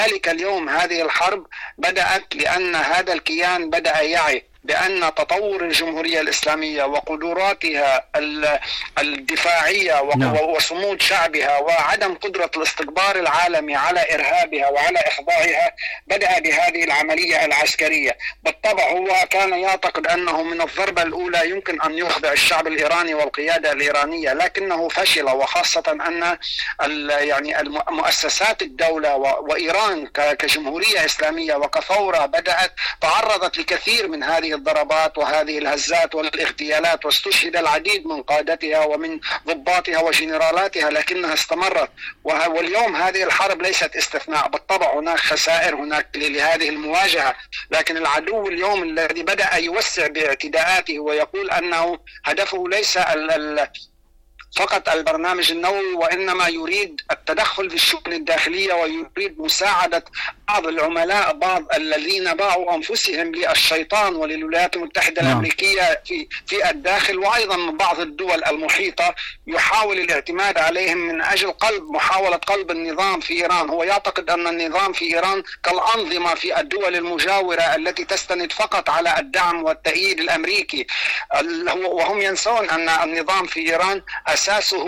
ذلك اليوم هذه الحرب بدأت لأن هذا الكيان بدأ يعي بأن تطور الجمهورية الإسلامية وقدراتها الدفاعية وصمود شعبها وعدم قدرة الاستكبار العالمي على إرهابها وعلى إخضاعها بدأ بهذه العملية العسكرية. بالطبع هو كان يعتقد أنه من الضربة الأولى يمكن أن يخضع الشعب الإيراني والقيادة الإيرانية، لكنه فشل، وخاصة أن يعني مؤسسات الدولة وإيران كجمهورية إسلامية وكثورة بدأت تعرضت لكثير من هذه الضربات وهذه الهزات والاغتيالات، واستشهد العديد من قادتها ومن ضباطها وجنرالاتها، لكنها استمرت. واليوم هذه الحرب ليست استثناء. بالطبع هناك خسائر هناك لهذه المواجهة، لكن العدو اليوم الذي بدأ يوسع باعتداءاته ويقول أنه هدفه ليس فقط البرنامج النووي، وإنما يريد التدخل في الشؤون الداخلية، ويريد مساعدة بعض العملاء، بعض الذين باعوا أنفسهم للشيطان وللولايات المتحدة الأمريكية في الداخل، وأيضا بعض الدول المحيطة يحاول الاعتماد عليهم من أجل محاولة قلب النظام في إيران. هو يعتقد أن النظام في إيران كالأنظمة في الدول المجاورة التي تستند فقط على الدعم والتأييد الأمريكي، وهم ينسون أن النظام في إيران أساسه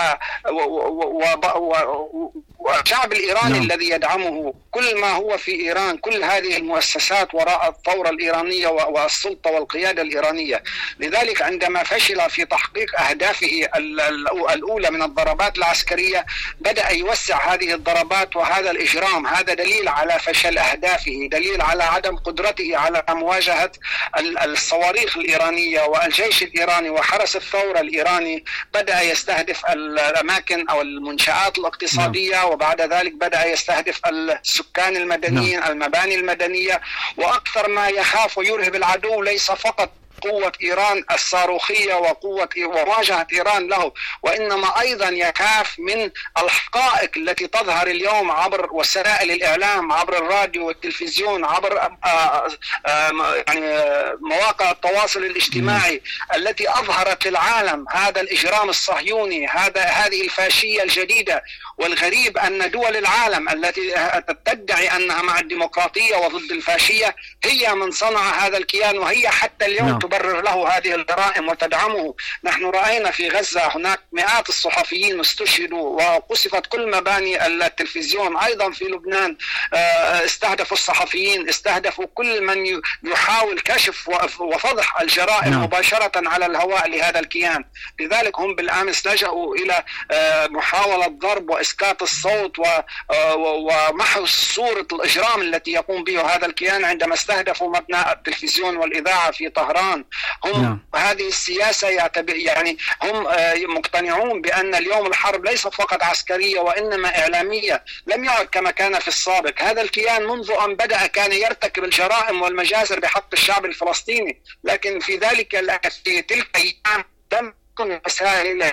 والشعب الإيراني الذي يدعمه. كل ما هو في إيران، كل هذه المؤسسات وراء الثورة الإيرانية والسلطة والقيادة الإيرانية. لذلك عندما فشل في تحقيق أهدافه الأولى من الضربات العسكرية بدأ يوسع هذه الضربات وهذا الإجرام. هذا دليل على فشل أهدافه، دليل على عدم قدرته على مواجهة الصواريخ الإيرانية والجيش الإيراني وحرس الثورة الإيراني. بدأ يستهدف الأماكن أو المنشآت الاقتصادية، وبعد ذلك بدأ يستهدف السكان المدنيين، المباني المدنية. وأكثر ما يخاف ويرهب العدو ليس فقط قوة إيران الصاروخية ومواجهة إيران له، وإنما أيضا يخاف من الحقائق التي تظهر اليوم عبر وسائل الإعلام، عبر الراديو والتلفزيون، عبر يعني مواقع التواصل الاجتماعي التي أظهرت للعالم هذا الإجرام الصهيوني، هذه الفاشية الجديدة. والغريب أن دول العالم التي تدعي أنها مع الديمقراطية وضد الفاشية هي من صنع هذا الكيان، وهي حتى اليوم تبرر له هذه الجرائم وتدعمه. نحن رأينا في غزة هناك مئات الصحفيين استشهدوا وقصفت كل مباني التلفزيون. أيضا في لبنان استهدفوا الصحفيين، استهدفوا كل من يحاول كشف وفضح الجرائم مباشرة على الهواء لهذا الكيان. لذلك هم بالأمس لجأوا إلى محاولة ضرب وإسكات الصوت ومحو صورة الإجرام التي يقوم به هذا الكيان عندما استهدفوا مبنى التلفزيون والإذاعة في طهران. هم هذه السياسة يعني هم مقتنعون بأن اليوم الحرب ليست فقط عسكرية وإنما إعلامية. لم يعد كما كان في السابق. هذا الكيان منذ أن بدأ كان يرتكب الجرائم والمجازر بحق الشعب الفلسطيني، لكن في تلك الأيام لم تكن مسائل.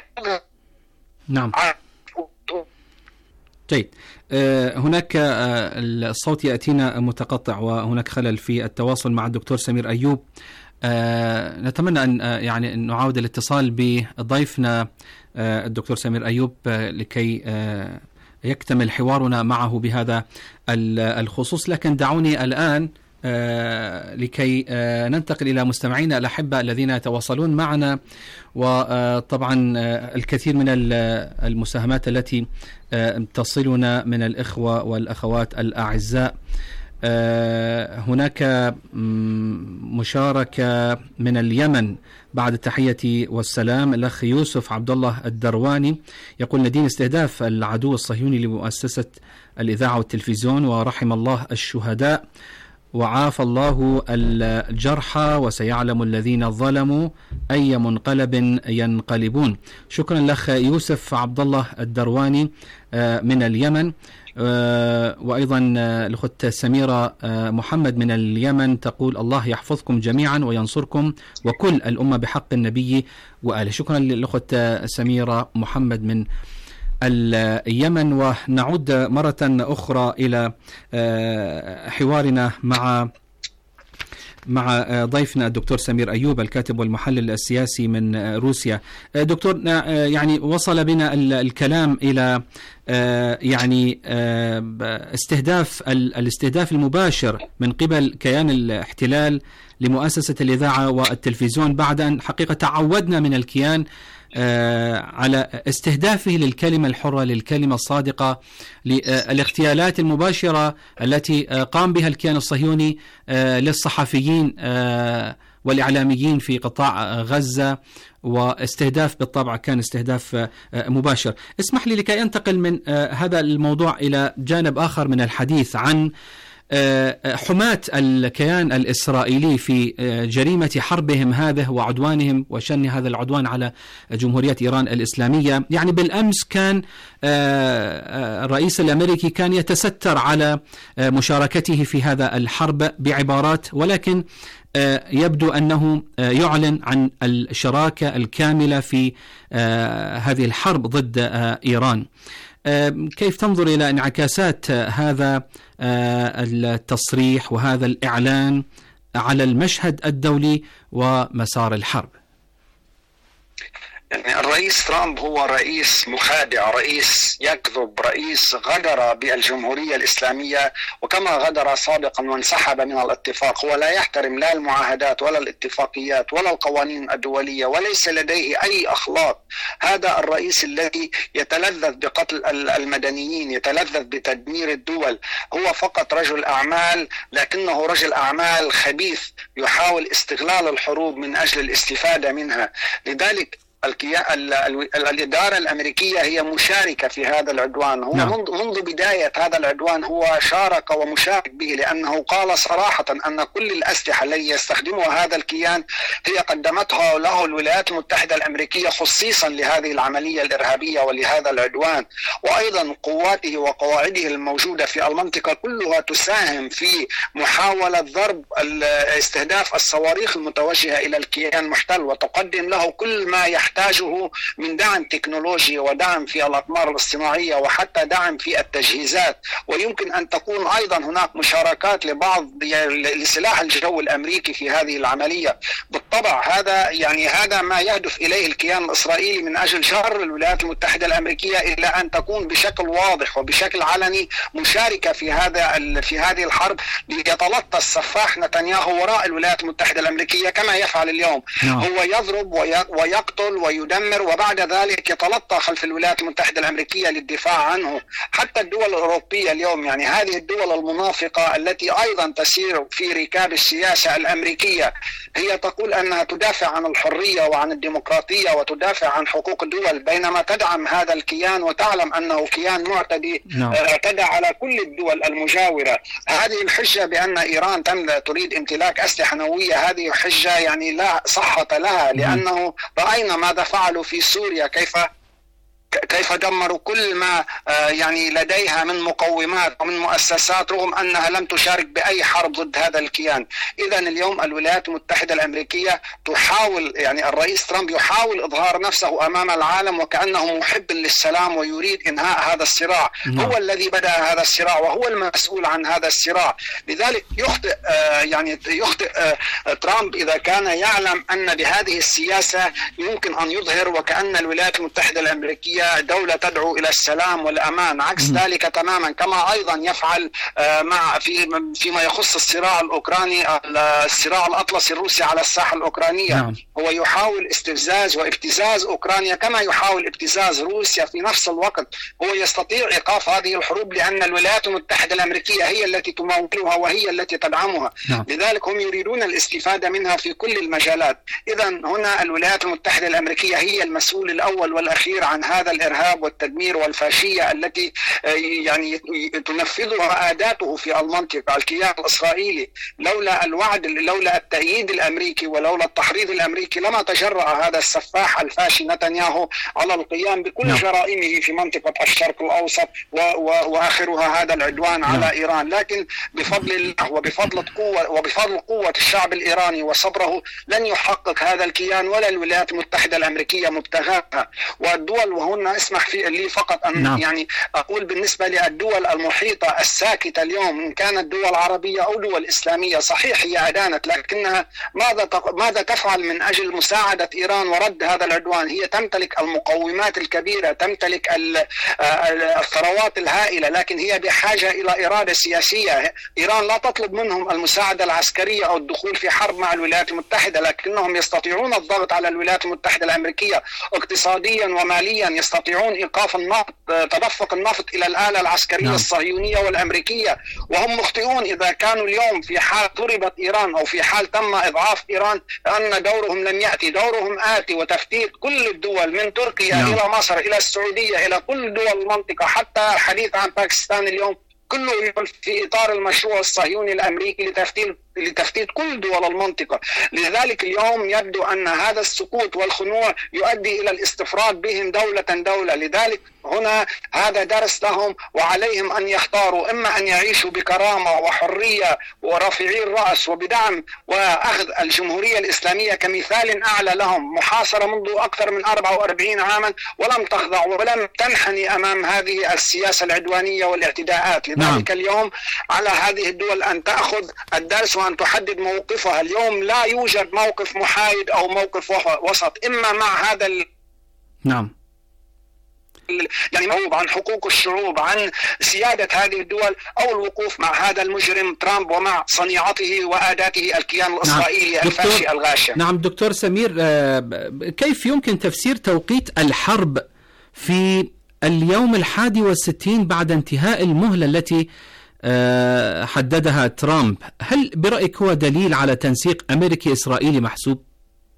جيد. هناك الصوت يأتينا متقطع وهناك خلل في التواصل مع الدكتور سمير أيوب. نتمنى أن يعني نعاود الاتصال بضيفنا الدكتور سمير أيوب لكي يكتمل حوارنا معه بهذا الخصوص، لكن دعوني الآن لكي ننتقل إلى مستمعينا الأحبة الذين يتواصلون معنا، وطبعا الكثير من المساهمات التي تصلنا من الإخوة والأخوات الأعزاء. هناك مشاركة من اليمن بعد التحية والسلام. الأخ يوسف عبد الله الدرواني يقول: ندين استهداف العدو الصهيوني لمؤسسة الإذاعة والتلفزيون، ورحم الله الشهداء وعافى الله الجرحى، وسيعلم الذين ظلموا أي منقلب ينقلبون. شكرا لأخ يوسف عبد الله الدرواني من اليمن. وأيضا الأخت سميرة محمد من اليمن تقول: الله يحفظكم جميعا وينصركم وكل الأمة بحق النبي وآله. شكرا للأخت سميرة محمد من اليمن. ونعود مرة أخرى إلى حوارنا مع مع ضيفنا الدكتور سمير أيوب الكاتب والمحلل السياسي من روسيا. دكتور، يعني وصل بنا الكلام إلى يعني الاستهداف المباشر من قبل كيان الاحتلال لمؤسسة الإذاعة والتلفزيون، بعد أن حقيقة تعودنا من الكيان على استهدافه للكلمة الحرة، للكلمة الصادقة، للاغتيالات المباشرة التي قام بها الكيان الصهيوني للصحفيين والإعلاميين في قطاع غزة، واستهداف بالطبع كان استهداف مباشر. اسمح لي لكي أنتقل من هذا الموضوع إلى جانب آخر من الحديث عن حماة الكيان الإسرائيلي في جريمة حربهم هذه وعدوانهم وشن هذا العدوان على جمهورية إيران الإسلامية. يعني بالأمس كان الرئيس الأمريكي كان يتستر على مشاركته في هذا الحرب بعبارات، ولكن يبدو أنه يعلن عن الشراكة الكاملة في هذه الحرب ضد إيران. كيف تنظر إلى انعكاسات هذا التصريح وهذا الإعلان على المشهد الدولي ومسار الحرب؟ يعني الرئيس ترامب هو رئيس مخادع، رئيس يكذب، رئيس غدر بالجمهورية الإسلامية، وكما غدر سابقا وانسحب من الاتفاق. هو لا يحترم لا المعاهدات ولا الاتفاقيات ولا القوانين الدولية، وليس لديه أي أخلاق. هذا الرئيس الذي يتلذذ بقتل المدنيين، يتلذذ بتدمير الدول. هو فقط رجل أعمال، لكنه رجل أعمال خبيث يحاول استغلال الحروب من أجل الاستفادة منها. لذلك الإدارة الأمريكية هي مشاركة في هذا العدوان. هو منذ بداية هذا العدوان هو شارك ومشارك به، لأنه قال صراحة أن كل الأسلحة التي يستخدمها هذا الكيان هي قدمتها له الولايات المتحدة الأمريكية خصيصا لهذه العملية الإرهابية ولهذا العدوان. وأيضا قواته وقواعده الموجودة في المنطقة كلها تساهم في محاولة ضرب استهداف الصواريخ المتوجهة إلى الكيان المحتل، وتقدم له كل ما يحتاجه من دعم تكنولوجي ودعم في الأقمار الاصطناعية وحتى دعم في التجهيزات. ويمكن أن تكون أيضا هناك مشاركات لسلاح الجو الأمريكي في هذه العملية. بالطبع هذا ما يهدف إليه الكيان الإسرائيلي من أجل جر الولايات المتحدة الأمريكية إلى أن تكون بشكل واضح وبشكل علني مشاركة في هذه الحرب، ليتلطى السفاح نتنياهو وراء الولايات المتحدة الأمريكية كما يفعل اليوم. هو يضرب ويقتل ويدمر، وبعد ذلك يتلطى خلف الولايات المتحدة الأمريكية للدفاع عنه. حتى الدول الأوروبية اليوم، يعني هذه الدول المنافقة التي أيضا تسير في ركاب السياسة الأمريكية، هي تقول أنها تدافع عن الحرية وعن الديمقراطية وتدافع عن حقوق الدول، بينما تدعم هذا الكيان وتعلم أنه كيان معتدي اعتدى على كل الدول المجاورة. هذه الحجة بأن إيران تريد امتلاك أسلحة نووية، هذه حجة يعني لا صحة لها، لأنه رأينا ماذا فعلوا في سوريا، كيف دمروا كل ما يعني لديها من مقومات ومن مؤسسات، رغم أنها لم تشارك بأي حرب ضد هذا الكيان. إذا اليوم الولايات المتحدة الأمريكية تحاول، يعني الرئيس ترامب يحاول إظهار نفسه أمام العالم وكأنه محب للسلام ويريد إنهاء هذا الصراع. هو الذي بدأ هذا الصراع وهو المسؤول عن هذا الصراع. لذلك يخطئ ترامب إذا كان يعلم أن بهذه السياسة يمكن أن يظهر وكأن الولايات المتحدة الأمريكية دولة تدعو إلى السلام والأمان. عكس ذلك تماما، كما أيضا يفعل فيما يخص الصراع الأوكراني، الصراع الأطلسي الروسي على الساحة الأوكرانية. هو يحاول استفزاز وابتزاز أوكرانيا كما يحاول ابتزاز روسيا في نفس الوقت. هو يستطيع إيقاف هذه الحروب لأن الولايات المتحدة الأمريكية هي التي تمولها وهي التي تدعمها. لذلك هم يريدون الاستفادة منها في كل المجالات. إذا هنا الولايات المتحدة الأمريكية هي المسؤول الأول والأخير عن هذا الإرهاب والتدمير والفاشية التي يعني تنفذها أداته في المنطقة. الكيان الإسرائيلي لولا التأييد الأمريكي ولولا التحريض الأمريكي لما تجرأ هذا السفاح الفاشي نتنياهو على القيام بكل جرائمه في منطقة الشرق الأوسط وآخرها هذا العدوان على إيران. لكن بفضل الله وبفضل قوة الشعب الإيراني وصبره لن يحقق هذا الكيان ولا الولايات المتحدة الأمريكية مبتغاها. والدول وهن اسمح لي فقط أن يعني أقول بالنسبة للدول المحيطة الساكتة اليوم، إن كانت دول عربية أو دول إسلامية، صحيح هي أدانت، لكنها ماذا تفعل من أجل مساعدة إيران ورد هذا العدوان؟ هي تمتلك المقومات الكبيرة، تمتلك الثروات الهائلة، لكن هي بحاجة إلى إرادة سياسية. إيران لا تطلب منهم المساعدة العسكرية أو الدخول في حرب مع الولايات المتحدة، لكنهم يستطيعون الضغط على الولايات المتحدة الأمريكية اقتصاديا وماليا، يستطيعون إيقاف النفط، تدفق النفط إلى الآلة العسكرية الصهيونية والأمريكية، وهم مخطئون إذا كانوا اليوم في حال ضربت إيران أو في حال تم إضعاف إيران أن دورهم لم يأتي. دورهم آتي، وتفتيت كل الدول من تركيا إلى مصر إلى السعودية إلى كل دول المنطقة، حتى الحديث عن باكستان اليوم كله في إطار المشروع الصهيوني الأمريكي لتفتيت كل دول المنطقة. لذلك اليوم يبدو أن هذا السكوت والخنوع يؤدي إلى الاستفراد بهم دولة. لذلك هنا هذا درس لهم، وعليهم أن يختاروا إما أن يعيشوا بكرامة وحرية ورافعي الرأس وبدعم وأخذ الجمهورية الإسلامية كمثال أعلى لهم، محاصرة منذ أكثر من 44 عاما ولم تخضع ولم تنحني أمام هذه السياسة العدوانية والاعتداءات. لذلك اليوم على هذه الدول أن تأخذ الدرس وأن تحدد موقفها. اليوم لا يوجد موقف محايد أو موقف وسط، إما مع هذا يعني موضوع عن حقوق الشعوب، عن سيادة هذه الدول، أو الوقوف مع هذا المجرم ترامب ومع صنيعته وآداته الكيان الإسرائيلي الفاشي الغاشم. نعم دكتور سمير، كيف يمكن تفسير توقيت الحرب في اليوم 61 بعد انتهاء المهلة التي حددها ترامب؟ هل برأيك هو دليل على تنسيق أمريكي إسرائيلي محسوب؟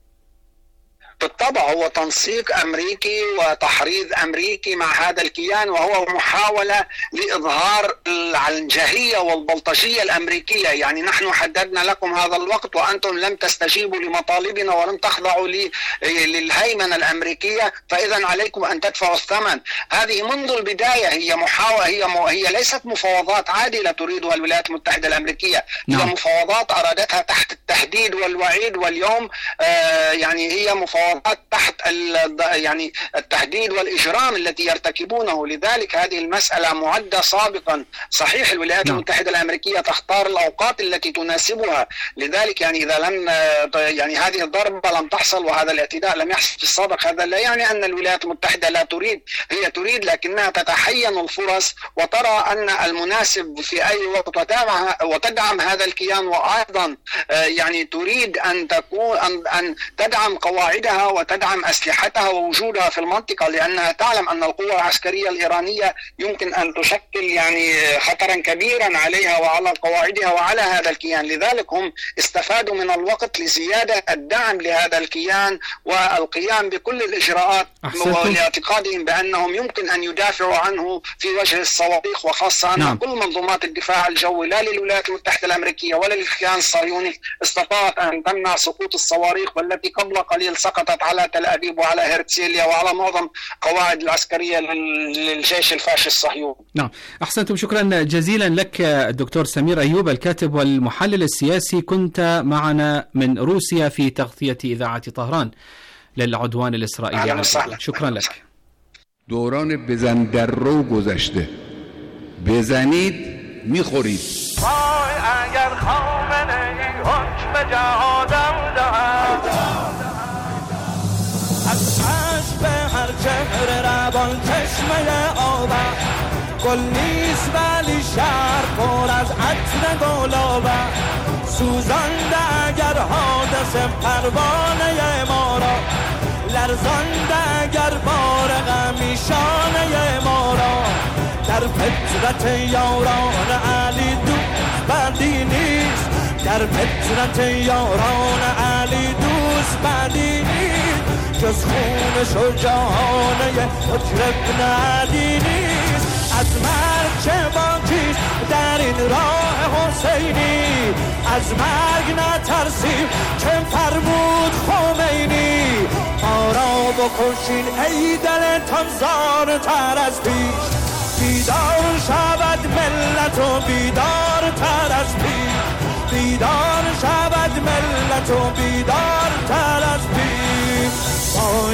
بالطبع هو تنسيق أمريكي وتحريض أمريكي مع هذا الكيان، وهو محاولة لإظهار العنجهية والبلطجية الأمريكية. يعني نحن حددنا لكم هذا الوقت وأنتم لم تستجيبوا لمطالبنا ولم تخضعوا للهيمنة الأمريكية، فإذا عليكم أن تدفعوا الثمن. هذه منذ البداية هي محاولة، هي ليست مفاوضات عادلة تريدها الولايات المتحدة الأمريكية، هي مفاوضات أرادتها تحت التهديد والوعيد، واليوم يعني هي مفاوضات تحت يعني التهديد والإجرام التي يرتكبونه. لذلك هذه المسألة معدة سابقا. صحيح الولايات المتحدة الأمريكية تختار الأوقات التي تناسبها، لذلك يعني إذا لم يعني هذه الضربة لم تحصل وهذا الاعتداء لم يحصل في السابق، هذا لا يعني أن الولايات المتحدة لا تريد، هي تريد، لكنها تتحين الفرص وترى أن المناسب في أي وقت وتدعم هذا الكيان، وأيضا يعني تريد أن تدعم قواعدها وتدعم أسلحتها ووجودها في المنطقة، لأنها تعلم أن القوة العسكرية الإيرانية يمكن أن تشكل يعني خطرا كبيرا عليها وعلى قواعدها وعلى هذا الكيان. لذلك هم استفادوا من الوقت لزيادة الدعم لهذا الكيان والقيام بكل الإجراءات لاعتقادهم بأنهم يمكن أن يدافعوا عنه في وجه الصواريخ، وخاصة أن كل منظومات الدفاع الجوي لا للولايات المتحدة الأمريكية ولا للكيان الصهيوني استطاعت أن تمنع سقوط الصواريخ، والتي قبل قليل سقطت على تل أبيب وعلى هرتسيليا وعلى معظم قواعد العسكرية للجيش الفاشي الصهيوني. نعم، أحسنتم، شكرا جزيلا لك الدكتور سمير أيوب، الكاتب والمحلل السياسي، كنت معنا من روسيا في تغطية إذاعة طهران للعدوان الإسرائيلي. شكرا لك. دوران بزن در رو گذشته، بزنید میخورید. اگر خامنه ای حکم جهادم دهد، از عشق هر چهره روان چشمه آبم، گل نیست ولی شهر پر از عطر گلابم، سوزانده اگر حادثه پروانه ما را، لرزانده اگر بار غمی شانه ما را، در فطرت یاران علی دوست بدی نیست، در فطرت یاران علی دوست بدی نیست، جز خون شجاعانه مجرم ندی نیست. از مرگ چه باکیست در این راه حسینی، از مرگ نترسیم چه فرمود خمینی، ما را بکشین ای دلتان زارتر از پیش، بیدار شود ملت و بیدار تر از پیش، بیدار شود ملت و بیدار تر از پیش.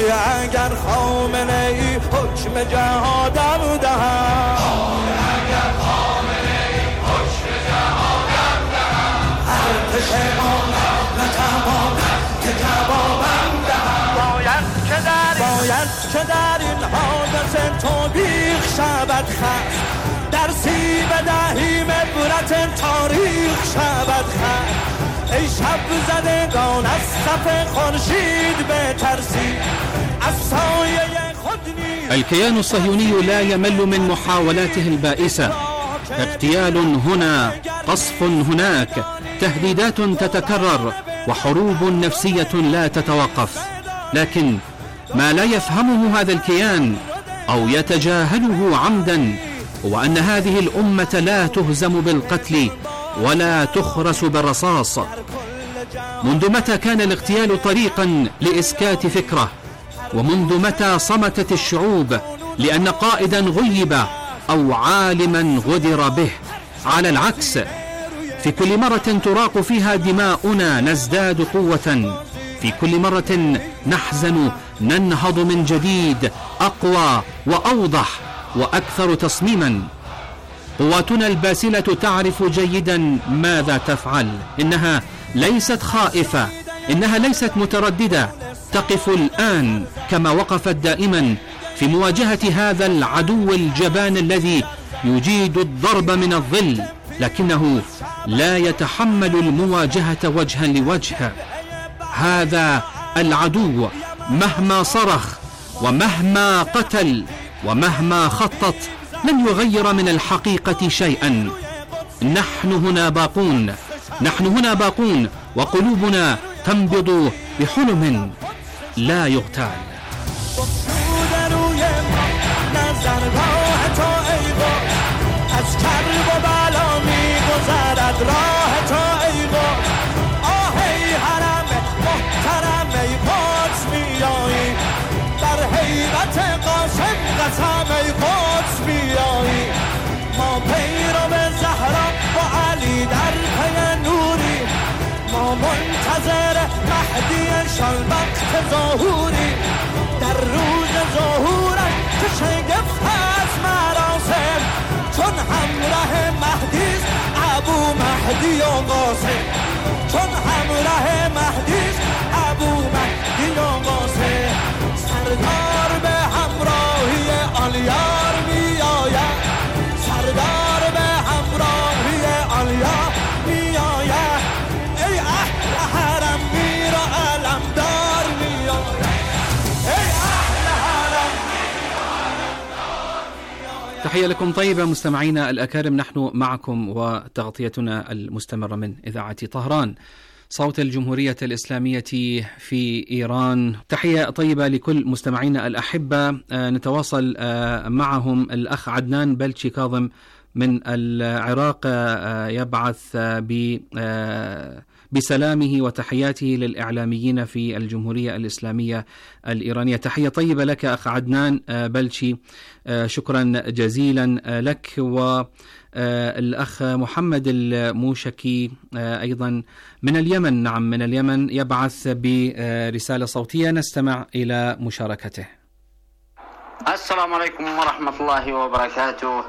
آی اگر خامنه ای حکم جهادم دهد، اگر خامنه ای حکم جهادم دهد، ارتش ما نتواند که جوابم دهد. باید که در این حادثه توبیخ شود خست، در سیب دهیم عبرت تاریخ شود خست. ای شب زدگان از صف خورشید بترسید، از سایه خود نیز. الكيان الصهيوني لا يمل من محاولاته البائسة، اغتيال هنا، قصف هناك، تهديدات تتكرر، وحروب نفسية لا تتوقف. لكن ما لا يفهمه هذا الكيان أو يتجاهله عمدا هو أن هذه الأمة لا تهزم بالقتل ولا تخرس بالرصاص. منذ متى كان الاغتيال طريقا لإسكات فكرة؟ ومنذ متى صمتت الشعوب لأن قائدا غيب أو عالما غدر به؟ على العكس، في كل مرة تراق فيها دماؤنا نزداد قوة، في كل مرة نحزن ننهض من جديد أقوى وأوضح وأكثر تصميما. قواتنا الباسلة تعرف جيدا ماذا تفعل، إنها ليست خائفة، إنها ليست مترددة، تقف الآن كما وقفت دائما في مواجهة هذا العدو الجبان الذي يجيد الضرب من الظل، لكنه لا يتحمل المواجهة وجها لوجه. هذا العدو مهما صرخ ومهما قتل ومهما خطط لن يغير من الحقيقة شيئا. نحن هنا باقون، نحن هنا باقون، وقلوبنا تنبض بحلم لا يغتال. ما پیرو زهرا و علی در پی نوری، ما منتظر مهدی شان وقت ظهوری، در روز ظهورش که شگفت از مراسم، چون همراه مهدیست ابو مهدی و قاسم، چون همراه مهدیست ابو مهدی و قاسم. سردار به همراهی آلیار می آید، سردار به همراهی آلیا می آید، ای اهل حرم میر و علمدار می آید، ای اهل حرم میر و علمدار می آید. تحية لكم طيبة مستمعينا الأكارم، نحن معكم وتغطيتنا المستمرة من إذاعة طهران صوت الجمهورية الإسلامية في إيران. تحية طيبة لكل مستمعينا الأحبة. نتواصل معهم الأخ عدنان بلشي كاظم من العراق يبعث بسلامه وتحياته للإعلاميين في الجمهورية الإسلامية الإيرانية. تحية طيبة لك أخ عدنان بلشي، شكرا جزيلا لك. والأخ محمد الموشكي أيضا من اليمن، نعم من اليمن، يبعث برسالة صوتية نستمع إلى مشاركته. السلام عليكم ورحمة الله وبركاته.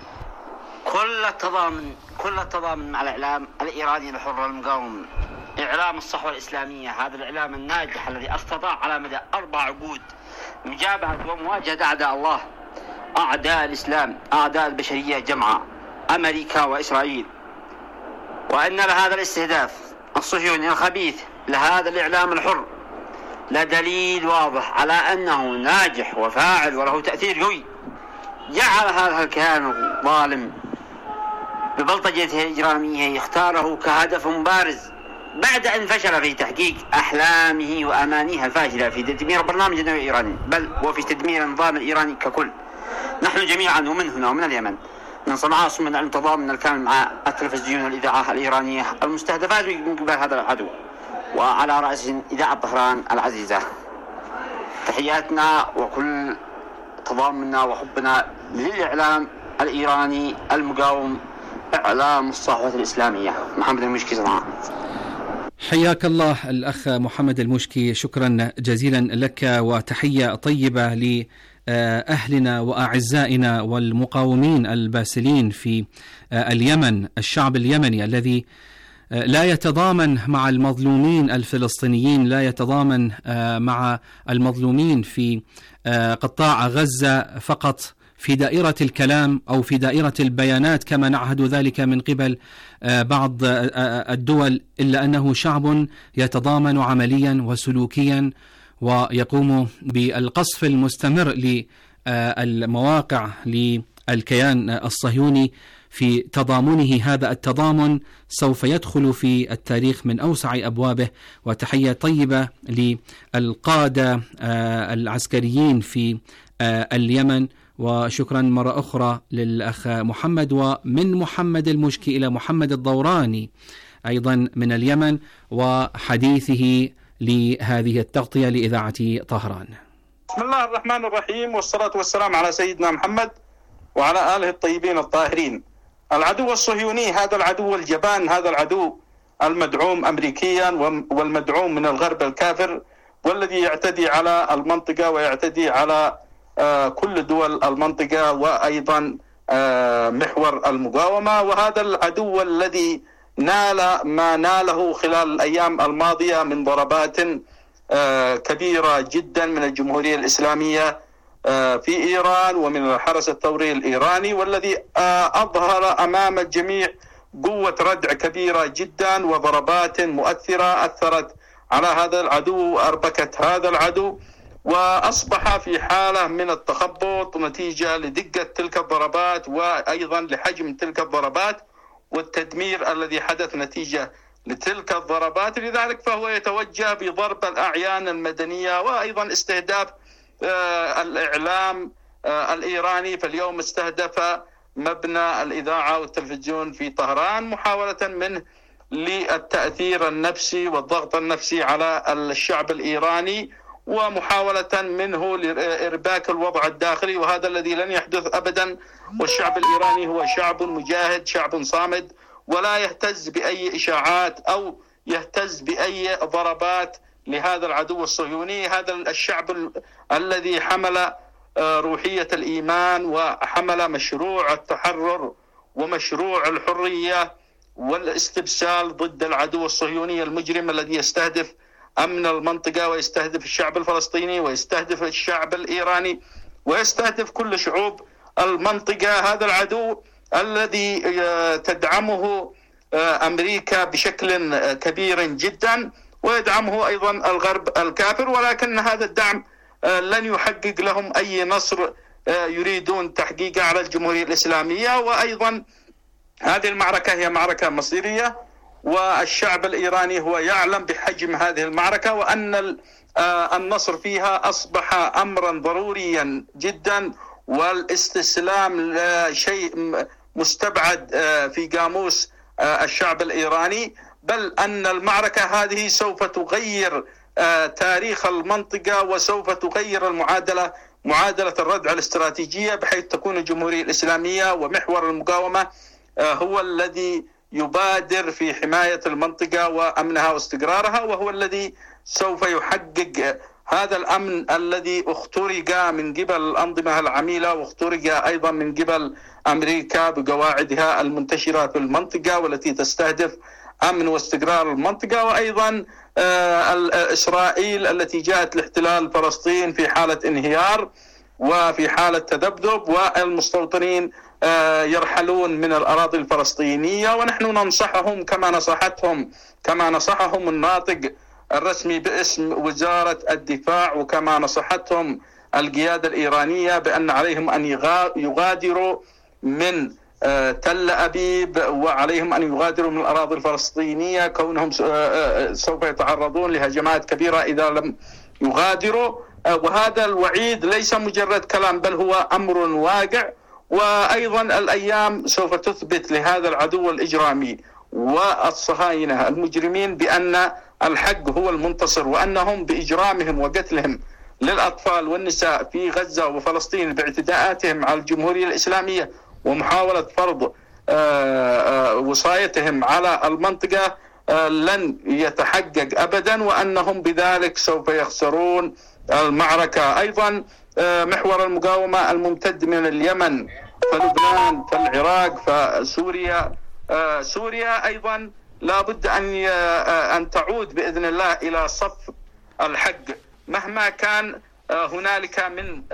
كل التضامن مع الإعلام الإيراني الحر المقاوم، إعلام الصحوة الإسلامية، هذا الإعلام الناجح الذي استطاع على مدى 4 عقود مجابهة ومواجهة أعداء الله، أعداء الإسلام، أعداء البشرية جمعاء، أمريكا وإسرائيل. وأن لهذا الاستهداف الصهيوني الخبيث لهذا الإعلام الحر لدليل واضح على أنه ناجح وفاعل وله تأثير قوي. جعل هذا الكيان الظالم ببلطجته الإجرامية يختاره كهدف بارز بعد أن فشل في تحقيق أحلامه وأمانيه الفاشلة في تدمير برنامج النووي الإيراني، بل وفي تدمير النظام الإيراني ككل. نحن جميعا ومن هنا ومن اليمن من صنعاء صمنا على التضامن الكامل مع التلفزيون والإذاعة الإيرانية المستهدفات من قبل هذا العدو، وعلى رأس إذاعة طهران العزيزة. تحياتنا وكل تضامننا وحبنا للإعلام الإيراني المقاوم، إعلام الصحوة الإسلامية. محمد الموشكي صنعاء. حياك الله الأخ محمد المشكي، شكرا جزيلا لك وتحية طيبة لأهلنا وأعزائنا والمقاومين الباسلين في اليمن، الشعب اليمني الذي لا يتضامن مع المظلومين الفلسطينيين، لا يتضامن مع المظلومين في قطاع غزة فقط في دائرة الكلام أو في دائرة البيانات كما نعهد ذلك من قبل بعض الدول، إلا أنه شعب يتضامن عمليا وسلوكيا ويقوم بالقصف المستمر للمواقع للكيان الصهيوني. في تضامنه هذا التضامن سوف يدخل في التاريخ من أوسع أبوابه. وتحية طيبة للقادة العسكريين في اليمن، وشكرا مرة أخرى للأخ محمد، ومن محمد المشكي إلى محمد الضوراني أيضا من اليمن وحديثه لهذه التغطية لإذاعة طهران. بسم الله الرحمن الرحيم، والصلاة والسلام على سيدنا محمد وعلى آله الطيبين الطاهرين. العدو الصهيوني هذا العدو الجبان، هذا العدو المدعوم أمريكيا والمدعوم من الغرب الكافر، والذي يعتدي على المنطقة ويعتدي على كل دول المنطقة وأيضا محور المقاومة. وهذا العدو الذي نال ما ناله خلال الأيام الماضية من ضربات كبيرة جدا من الجمهورية الإسلامية في إيران ومن الحرس الثوري الإيراني، والذي أظهر أمام الجميع قوة ردع كبيرة جدا وضربات مؤثرة أثرت على هذا العدو وأربكت هذا العدو، وأصبح في حالة من التخبط نتيجة لدقة تلك الضربات وأيضا لحجم تلك الضربات والتدمير الذي حدث نتيجة لتلك الضربات. لذلك فهو يتوجه بضرب الأعيان المدنية وأيضا استهداف الإعلام الإيراني. فاليوم استهدف مبنى الإذاعة والتلفزيون في طهران محاولة منه للتأثير النفسي والضغط النفسي على الشعب الإيراني، ومحاولة منه لإرباك الوضع الداخلي، وهذا الذي لن يحدث أبدا. والشعب الإيراني هو شعب مجاهد، شعب صامد، ولا يهتز بأي إشاعات أو يهتز بأي ضربات لهذا العدو الصهيوني. هذا الشعب الذي حمل روحية الإيمان وحمل مشروع التحرر ومشروع الحرية والاستبسال ضد العدو الصهيوني المجرم الذي يستهدف أمن المنطقة ويستهدف الشعب الفلسطيني ويستهدف الشعب الإيراني ويستهدف كل شعوب المنطقة. هذا العدو الذي تدعمه أمريكا بشكل كبير جدا ويدعمه أيضا الغرب الكافر، ولكن هذا الدعم لن يحقق لهم أي نصر يريدون تحقيقه على الجمهورية الإسلامية. وأيضا هذه المعركة هي معركة مصيرية، والشعب الإيراني هو يعلم بحجم هذه المعركة وأن النصر فيها أصبح أمرا ضروريا جدا، والاستسلام شيء مستبعد في قاموس الشعب الإيراني، بل أن المعركة هذه سوف تغير تاريخ المنطقة وسوف تغير معادلة الردع الاستراتيجية، بحيث تكون الجمهورية الإسلامية ومحور المقاومة هو الذي يبادر في حماية المنطقة وأمنها واستقرارها، وهو الذي سوف يحقق هذا الأمن الذي اخترق من قبل الأنظمة العميلة واخترق أيضا من قبل أمريكا بقواعدها المنتشرة في المنطقة والتي تستهدف أمن واستقرار المنطقة، وأيضا إسرائيل التي جاءت لاحتلال فلسطين في حالة انهيار وفي حالة تذبذب، والمستوطنين يرحلون من الأراضي الفلسطينية. ونحن ننصحهم كما نصحهم الناطق الرسمي باسم وزارة الدفاع، وكما نصحتهم القيادة الإيرانية بأن عليهم أن يغادروا من تل أبيب وعليهم أن يغادروا من الأراضي الفلسطينية، كونهم سوف يتعرضون لهجمات كبيرة إذا لم يغادروا. وهذا الوعيد ليس مجرد كلام بل هو أمر واقع. وأيضا الأيام سوف تثبت لهذا العدو الإجرامي والصهاينة المجرمين بأن الحق هو المنتصر، وأنهم بإجرامهم وقتلهم للأطفال والنساء في غزة وفلسطين باعتداءاتهم على الجمهورية الإسلامية ومحاولة فرض وصايتهم على المنطقة لن يتحقق أبدا، وأنهم بذلك سوف يخسرون المعركة. أيضا محور المقاومة الممتد من اليمن فلبنان فالعراق فسوريا. سوريا أيضا لا بد أن تعود بإذن الله إلى صف الحق، مهما كان هنالك من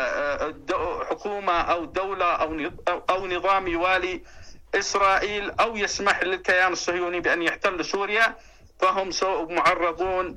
حكومة أو دولة أو نظام يوالي إسرائيل أو يسمح للكيان الصهيوني بأن يحتل سوريا، فهم معرضون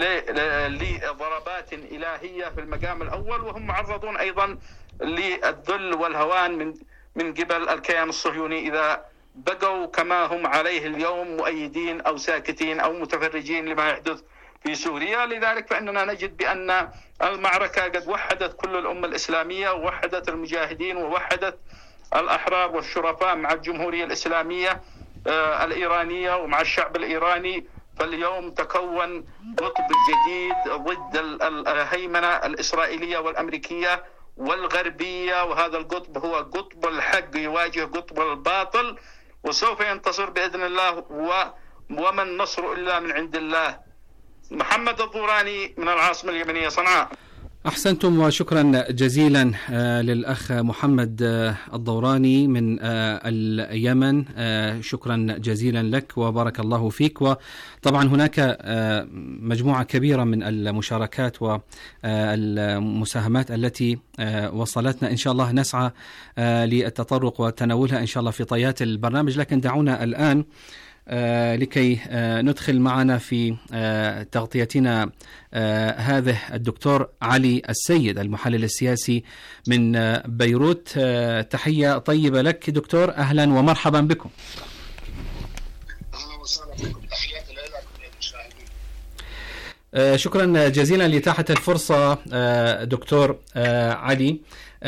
لضربات إلهية في المقام الأول، وهم معرضون أيضا للذل والهوان من قبل الكيان الصهيوني إذا بقوا كما هم عليه اليوم مؤيدين أو ساكتين أو متفرجين لما يحدث في سوريا. لذلك فإننا نجد بأن المعركة قد وحدت كل الأمة الإسلامية، ووحدت المجاهدين، ووحدت الأحرار والشرفاء مع الجمهورية الإسلامية الإيرانية ومع الشعب الإيراني. فاليوم تكون قطب جديد ضد الهيمنة الإسرائيلية والأمريكية والغربية، وهذا القطب هو قطب الحق يواجه قطب الباطل، وسوف ينتصر بإذن الله، وما النصر إلا من عند الله. محمد الضوراني من العاصمة اليمنية صنعاء. أحسنتم وشكرا جزيلا للأخ محمد الضوراني من اليمن، شكرا جزيلا لك وبارك الله فيك. وطبعا هناك مجموعة كبيرة من المشاركات والمساهمات التي وصلتنا، إن شاء الله نسعى للتطرق وتناولها إن شاء الله في طيات البرنامج، لكن دعونا الآن لكي ندخل معنا في تغطيتنا هذا الدكتور علي السيد المحلل السياسي من بيروت. تحية طيبة لك دكتور، أهلا ومرحبا بكم. أهلا وسهلا بكم، تحياتي لكم يا مشاهدين. شكرا جزيلا لإتاحة الفرصة دكتور علي.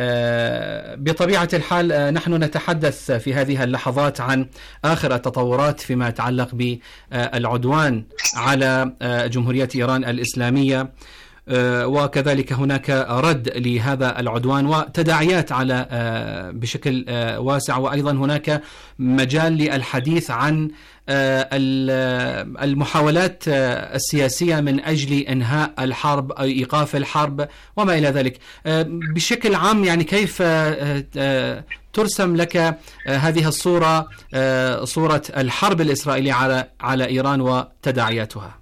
بطبيعة الحال نحن نتحدث في هذه اللحظات عن آخر التطورات فيما يتعلق بالعدوان على جمهورية إيران الإسلامية، وكذلك هناك رد لهذا العدوان وتداعيات على بشكل واسع، وأيضا هناك مجال للحديث عن المحاولات السياسية من أجل إنهاء الحرب أو إيقاف الحرب وما إلى ذلك. بشكل عام يعني كيف ترسم لك هذه الصورة، صورة الحرب الإسرائيلية على إيران وتداعياتها؟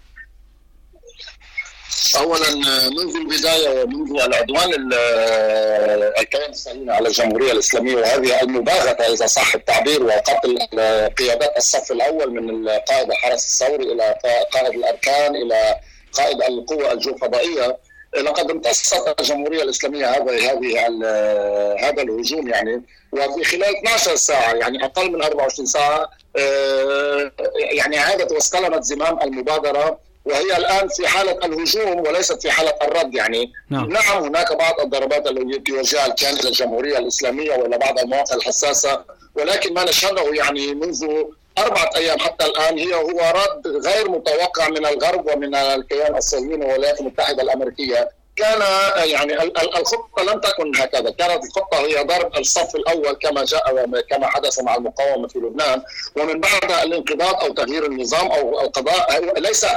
اولا منذ البدايه ومنذ العدوان الكيان الصهيوني على الجمهوريه الاسلاميه، وهذه المباغته اذا صح التعبير، وقتل قيادات الصف الاول من قائد الحرس الثوري الى قائد الاركان الى قائد القوى الجوفضائيه، لقد امتصت الجمهوريه الاسلاميه هذا الهجوم يعني، وفي خلال 12 ساعه يعني اقل من 24 ساعه يعني عادت واستلمت زمام المبادره، وهي الآن في حالة الهجوم وليست في حالة الرد يعني. نعم هناك بعض الضربات التي يوجهها الكيان إلى الجمهورية الإسلامية وإلى بعض المواقع الحساسة، ولكن ما نشهده يعني منذ 4 أيام حتى الآن هو رد غير متوقع من الغرب ومن الكيان الصهيوني والولايات المتحدة الأمريكية. كان يعني الخطة لم تكن هكذا، كانت الخطة هي ضرب الصف الأول كما حدث مع المقاومة في لبنان، ومن بعدها الانقضاض أو تغيير النظام أو القضاء. ليس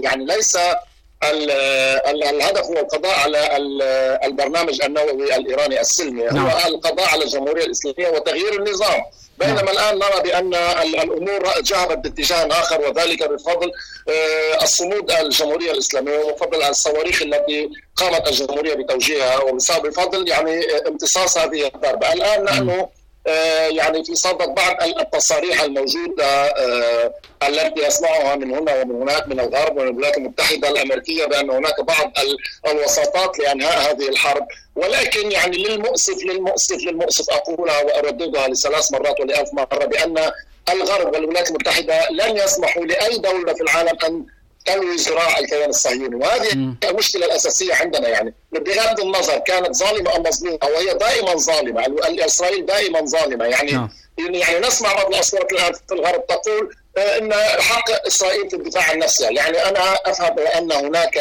الهدف هو القضاء على البرنامج النووي الإيراني السلمي، هو القضاء على الجمهورية الإسلامية وتغيير النظام. بينما الآن نرى بأن الأمور ذهبت باتجاه آخر، وذلك بفضل الصمود الجمهورية الإسلامية وبفضل الصواريخ التي قامت الجمهورية بتوجيهها، وبفضل يعني امتصاص هذه الضربة. الآن نحن يعني في صدد بعض التصاريح الموجودة التي يسمعها من هنا ومن هناك من الغرب ومن الولايات المتحدة الأمريكية بأن هناك بعض الوساطات لإنهاء هذه الحرب، ولكن يعني للمؤسف أقولها وأرددها ل3 مرات ول1000 مرة بأن الغرب والولايات المتحدة لن يسمحوا لأي دولة في العالم أن تنوي ذراع الكيان الصهيوني، وهذه المشكلة الأساسية عندنا يعني. بغض النظر كانت ظالمة أم مظلومة، وهي دائما ظالمة، إسرائيل دائما ظالمة يعني نسمع بعض الأصوات الآن في الغرب تقول إن حق إسرائيل في الدفاع عن نفسها. يعني أنا أفهم أن هناك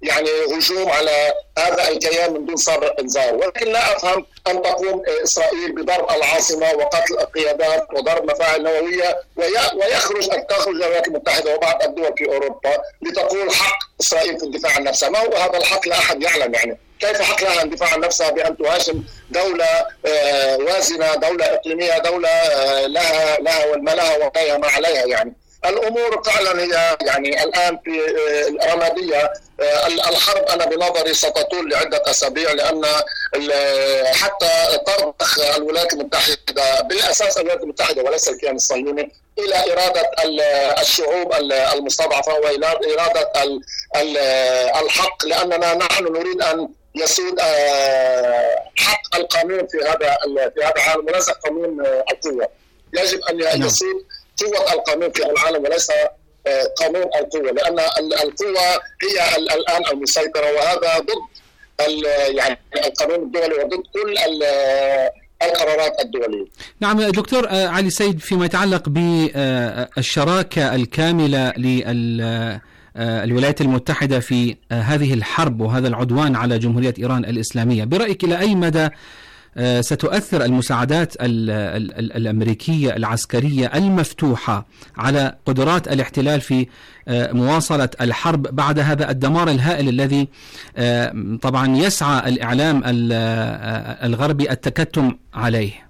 يعني هجوم على هذا الكيان من دون سابق انذار. ولكن لا افهم ان تقوم اسرائيل بضرب العاصمه وقتل القيادات وضرب مفاعل نوويه تخرج الولايات المتحده وبعض الدول في اوروبا لتقول حق اسرائيل في الدفاع عن نفسها. ما هو هذا الحق؟ لا احد يعلم. يعني كيف حق لها الدفاع عن نفسها بان تهاجم دوله وازنه، دوله اقليميه، دوله لها وما لها وقاية ما عليها؟ يعني الامور فعلا هي يعني الان في الرماديه. الحرب انا بنظري ستطول لعده اسابيع، لان حتى ترضخ الولايات المتحده، بالاساس الولايات المتحده وليس الكيان الصهيوني، الى اراده الشعوب المستضعفه والى اراده الحق، لاننا نحن نريد ان يسود حق القانون في هذا العالم، وليس قانون القوه. يجب ان يسود قوة القانون في العالم وليس قانون القوة، لأن القوة هي الآن المسيطرة، وهذا ضد يعني القانون الدولي وضد كل القرارات الدولية. نعم دكتور علي سيد، فيما يتعلق بالشراكة الكاملة للولايات المتحدة في هذه الحرب وهذا العدوان على جمهورية إيران الإسلامية، برأيك إلى أي مدى ستؤثر المساعدات الأمريكية العسكرية المفتوحة على قدرات الاحتلال في مواصلة الحرب بعد هذا الدمار الهائل الذي طبعا يسعى الإعلام الغربي التكتم عليه؟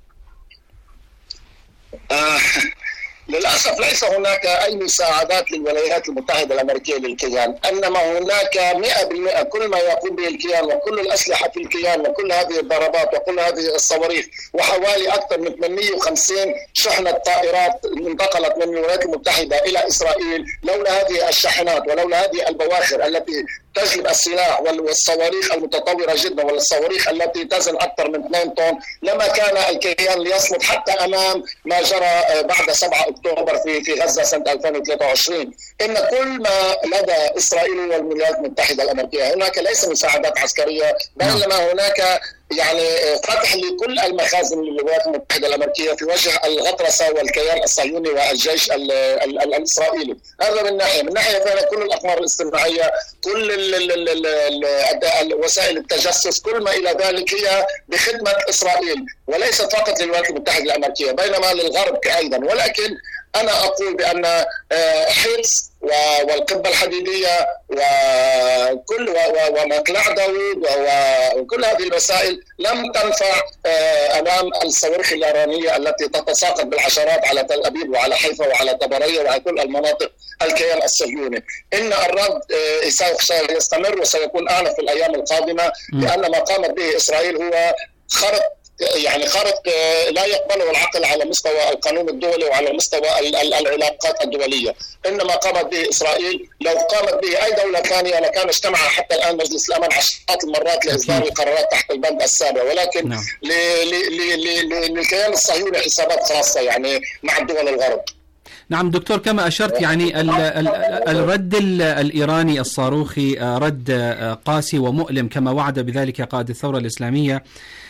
للأسف ليس هناك أي مساعدات للولايات المتحدة الأمريكية للكيان، إنما هناك 100% كل ما يقوم به الكيان وكل الأسلحة في الكيان وكل هذه الضربات وكل هذه الصواريخ، وحوالي أكثر من 850 شحنة طائرات انتقلت من الولايات المتحدة إلى إسرائيل. لولا هذه الشاحنات ولولا هذه البواخر التي تجلب السلاح والصواريخ المتطورة جدا والصواريخ التي تزن أكثر من 2 طن، لما كان الكيان ليصمد حتى أمام ما جرى بعد 7 أكتوبر في غزة سنة 2023. إن كل ما لدى إسرائيل والولايات المتحدة الأمريكية هناك ليس مساعدات عسكرية، بينما هناك يعني فتح لكل المخازن للولايات المتحدة الأمريكية في وجه الغطرسة والكيان الصهيوني والجيش الإسرائيلي. هذا من ناحية ثانية كل الأقمار الاصطناعية، كل وسائل التجسس، كل ما إلى ذلك هي بخدمة إسرائيل وليست فقط للولايات المتحدة الأمريكية بينما للغرب أيضا. ولكن أنا أقول بأن حرص والقبة الحديدية ومقلع داوود وكل هذه الوسائل لم تنفع أمام الصواريخ الإيرانية التي تتساقط بالعشرات على تل أبيب وعلى حيفا وعلى طبرية وعلى كل المناطق الكيان الصهيوني. إن الرد سيستمر وسيكون أعنف في الأيام القادمة، لأن ما قامت به إسرائيل هو خرق لا يقبله العقل على مستوى القانون الدولي وعلى مستوى العلاقات الدولية. إنما قامت به إسرائيل، لو قامت به أي دولة ثانية لكان اجتمع حتى الآن مجلس الأمن عشرات المرات لإصدار القرارات تحت البند السابع، ولكن للكيان الصهيوني حسابات خاصة يعني مع الدول الغرب. نعم دكتور، كما أشرت يعني الرد الإيراني الصاروخي رد قاسي ومؤلم كما وعد بذلك قائد الثورة الإسلامية.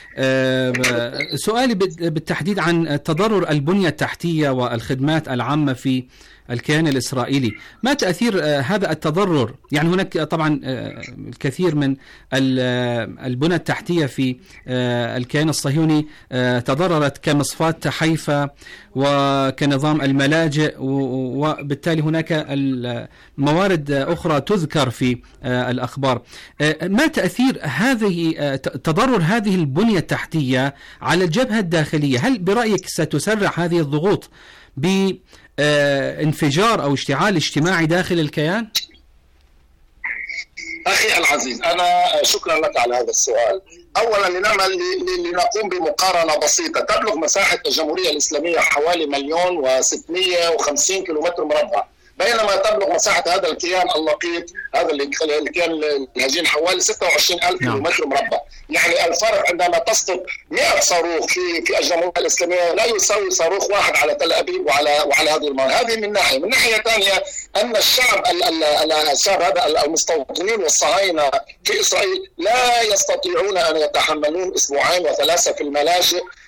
سؤالي بالتحديد عن تضرر البنية التحتية والخدمات العامة في الكيان الإسرائيلي. ما تأثير هذا التضرر؟ يعني هناك طبعا الكثير من البنى التحتية في الكيان الصهيوني تضررت كمصفاة حيفا وكنظام الملاجئ، وبالتالي هناك موارد أخرى تذكر في الأخبار. ما تأثير تضرر هذه البنية التحتية على الجبهة الداخلية؟ هل برأيك ستسرع هذه الضغوط بانفجار أو اشتعال اجتماعي داخل الكيان؟ أخي العزيز، أنا شكرا لك على هذا السؤال. أولا لنقوم بمقارنة بسيطة. تبلغ مساحة الجمهورية الإسلامية حوالي 1,650,000 كيلومتر مربع، بينما تبلغ مساحة هذا الكيان اللقيط، هذا الكيان الهجين، حوالي 26,000 كيلومتر مربع. يعني الفرق عندما تسقط 100 صاروخ في الجمهورية الإسلامية لا يساوي صاروخ واحد على تل أبيب وعلى هذه المنطقة. هذه من ناحية. من ناحية ثانية أن الشعب هذا المستوطنين والصهاينة في إسرائيل لا يستطيعون أن يتحملون 2 أسبوع و3 في الملاجئ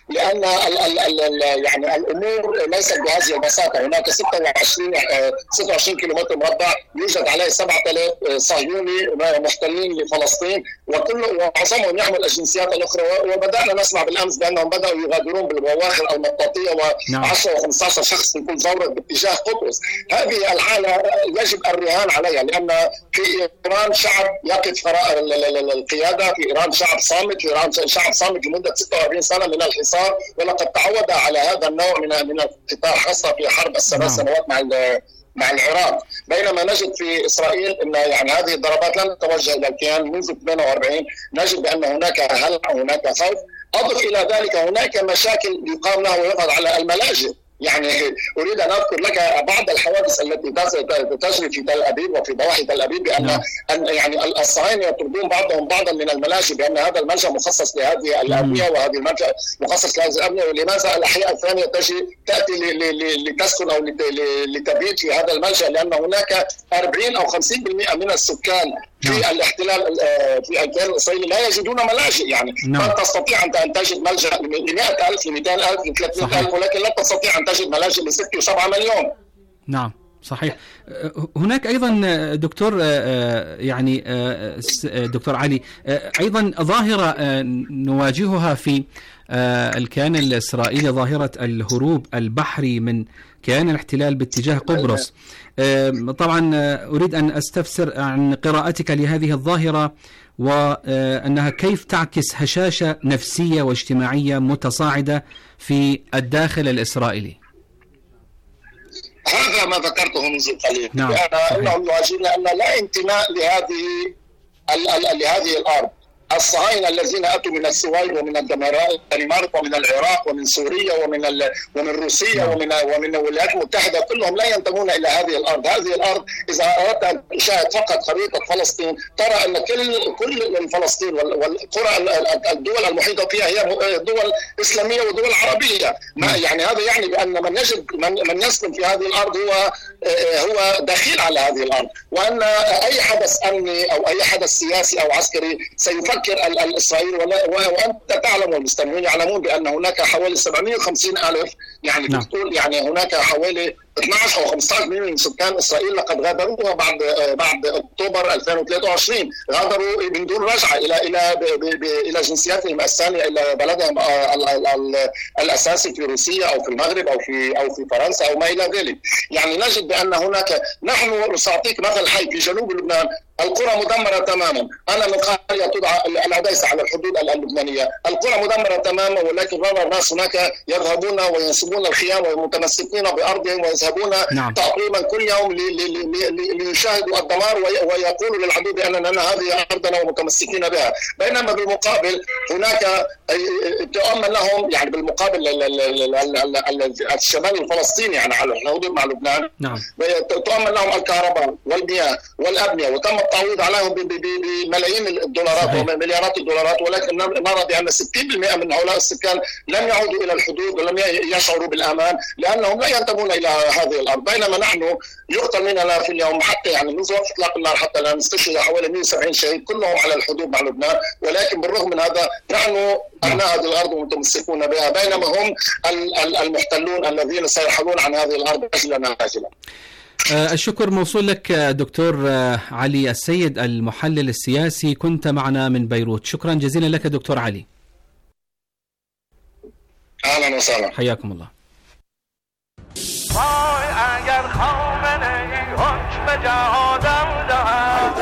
لأن يعني الأمور ليست بهذه البساطة. هناك 26 كيلومتر مربع يوجد عليه 7000 صهيوني محتلين لفلسطين، ومعظمهم يحمل الجنسيات الأخرى. وبدأنا نسمع بالأمس بأنهم بدأوا يغادرون بالبواخر المطاطية و10 و15 شخص من كل زورق باتجاه قبرص. هذه الحالة يجب الرهان عليها، لأن في إيران شعب يقف وراء القيادة، في إيران شعب صامت، في إيران شعب صامت لمدة 46 سنة من الحصار، ولقد تعود على هذا النوع من القتال، خاصة في حرب الثلاث سنوات مع العراق. بينما نجد في إسرائيل أن يعني هذه الضربات لم تتوجه إلى الكيان منذ 48. نجد بأن هناك هلع وهناك خوف. أضف إلى ذلك هناك مشاكل يقام له ويقضى على الملاجئ. يعني أريد أن أذكر لك بعض الحوادث التي تجري في تل أبيب وفي ضواحي تل أبيب، بأن يعني الصهاينة يطردون بعضهم بعضا من الملاجئ، بأن هذا الملجأ مخصص لهذه الأبنية وهذه الملجأ مخصص لهذه الأبنية، ولماذا الأحياء الثانية تأتي لتسكن أو لتبيت في هذا الملجأ؟ لأن هناك 40 أو 50% من السكان في الاحتلال في الكيان الإسرائيلي لا يجدون ملاجئ. يعني ما تستطيع أن تجد ملجأ ل 100,000 ل 200,000 ل 300,000، ولكن لا تستطيع أن تجد ملاجئ ل 6 و7 مليون. نعم صحيح. هناك أيضا دكتور يعني دكتور علي أيضا ظاهرة نواجهها في الكيان الإسرائيلي، ظاهرة الهروب البحري من كيان الاحتلال باتجاه قبرص. طبعا أريد أن أستفسر عن قراءتك لهذه الظاهرة، وأنها كيف تعكس هشاشة نفسية واجتماعية متصاعدة في الداخل الإسرائيلي. هذا ما ذكرته منذ قليل. نعم. أنهم يواجهون أن لا انتماء لهذه الأرض. الصهاينة الذين أتوا من السويد ومن الدنمارك ومن العراق ومن سوريا ومن روسيا ومن الولايات المتحدة كلهم لا ينتمون إلى هذه الأرض. هذه الأرض إذا أردت أن تشاهد فقط خريطة فلسطين ترى أن كل فلسطين والقرى الدول المحيطة فيها هي دول إسلامية ودول عربية. يعني هذا يعني بأن من يسكن في هذه الأرض هو دخيل على هذه الأرض، وأن أي حدث أمني أو أي حدث سياسي أو عسكري سيفكر الإسرائيلي. وأنت تعلم والمستمعين يعلمون بأن هناك حوالي 750,000 يعني بتقول يعني هناك حوالي 12 أو 15 مليون من سكان إسرائيل لقد غادروها بعد أكتوبر 2023. غادروا من دون رجعة إلى جنسياتهم الثانية، إلى بلدهم الأساسي في روسيا أو في المغرب أو في فرنسا أو ما إلى ذلك. يعني نجد بأن هناك، نحن سأعطيك مثل حي في جنوب لبنان، القرى مدمرة تماما. أنا من قرية تدعى العديسة على الحدود اللبنانية. القرى مدمرة تماما، ولكن نرى الناس هناك يذهبون وينصبون الخيام ومتمسكين بأرضهم ويذهبون تقريبا كل يوم ليشاهدوا الدمار ويقولوا للعدو بأننا هذه أرضنا ومتمسكين بها. بينما بالمقابل هناك تؤمن لهم، يعني بالمقابل الشمال الفلسطيني يعني على الحدود مع لبنان تؤمن لهم الكهرباء والمياه والأبنية، وتم التعويض عليهم بملايين الدولارات ومليارات الدولارات. ولكن نرى بأن 60% من هؤلاء السكان لم يعودوا إلى الحدود ولم يشعروا بالأمان، لأنهم لا ينتمون إلى هذه الأرض. بينما نحن يقتل مننا في اليوم حتى يعني منذ وقت إطلاق النار حتى الآن استشهد حوالي 170 شهيد كلهم على الحدود مع لبنان. ولكن بالرغم من هذا نحن أبناء هذه الأرض ومتمسكون بها، بينما هم المحتلون الذين سيرحلون عن هذه الأرض أجلا آجلا. الشكر موصول لك دكتور علي السيد المحلل السياسي، كنت معنا من بيروت. شكرا جزيلا لك دكتور علي. أهلا وسهلا، حياكم الله. اگر خامنه ای حکم جهادم دهد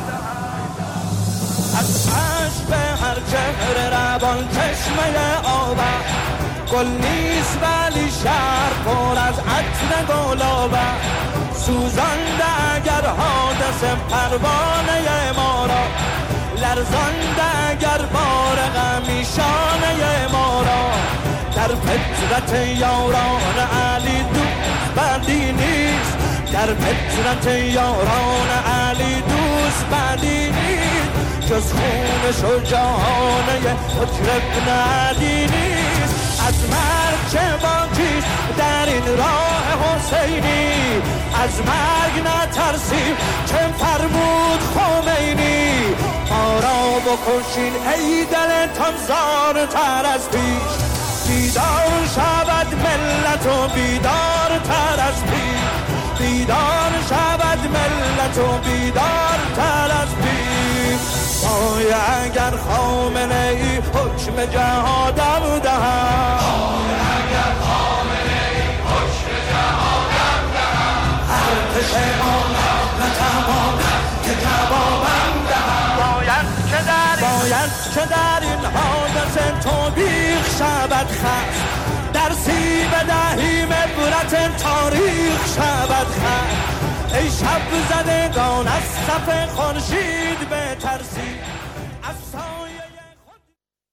از عشق هر چهره روان چشمه آبم گل نیست ولی شهر پر از عطر گلابه سوزانده اگر حادثه پروانه ما را لرزانده اگر بار غمی شانه ما را در فطرت یاران علی دوست بندی نیست در فطرت یاران علی دوست بندی نیست جز خون شجاعانه مطرب نادی نیست از مرگ چه باکیست در این راه حسینی از مرگ نترسیم چه فرمود خمینی ما را بکشین ای دلتان زارتر از پیش بیدار شود ملت و بیدار تر از پیر، بیدار شود ملت و بیدار تر از پیر. پای اگر خامنه ای حکم جهادم دهد، اگر خامنه ای حکم جهادم دهد، ارتش ما نتواند که جوابم دهد. باید که در این حادثه توبیخ شود خست، در سیب دهیم عبرت تاریخ شود خست. ای شب زدگان از صف خورشید بترسید، از سایه خود.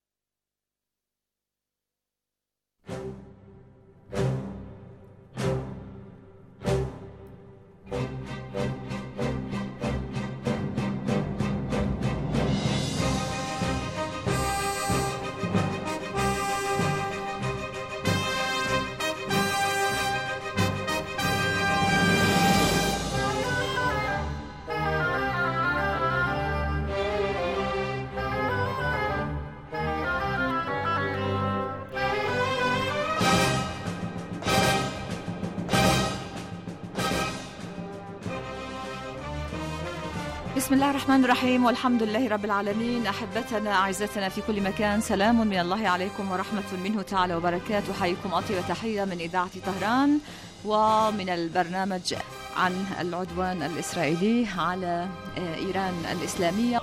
بسم الله الرحمن الرحيم والحمد لله رب العالمين. أحبتنا أعزتنا في كل مكان، سلام من الله عليكم ورحمة منه تعالى وبركاته. حيكم أطيب تحية من إذاعة طهران ومن البرنامج عن العدوان الإسرائيلي على إيران الإسلامية.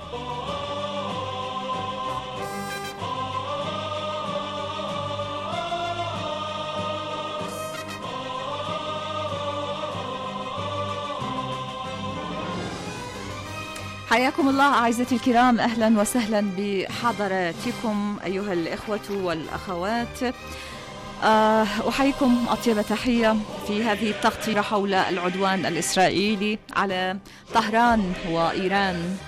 حياكم الله أعزتي الكرام، أهلا وسهلا بحضراتكم أيها الإخوة والأخوات. أحييكم أطيب تحية في هذه التغطية حول العدوان الإسرائيلي على طهران وإيران.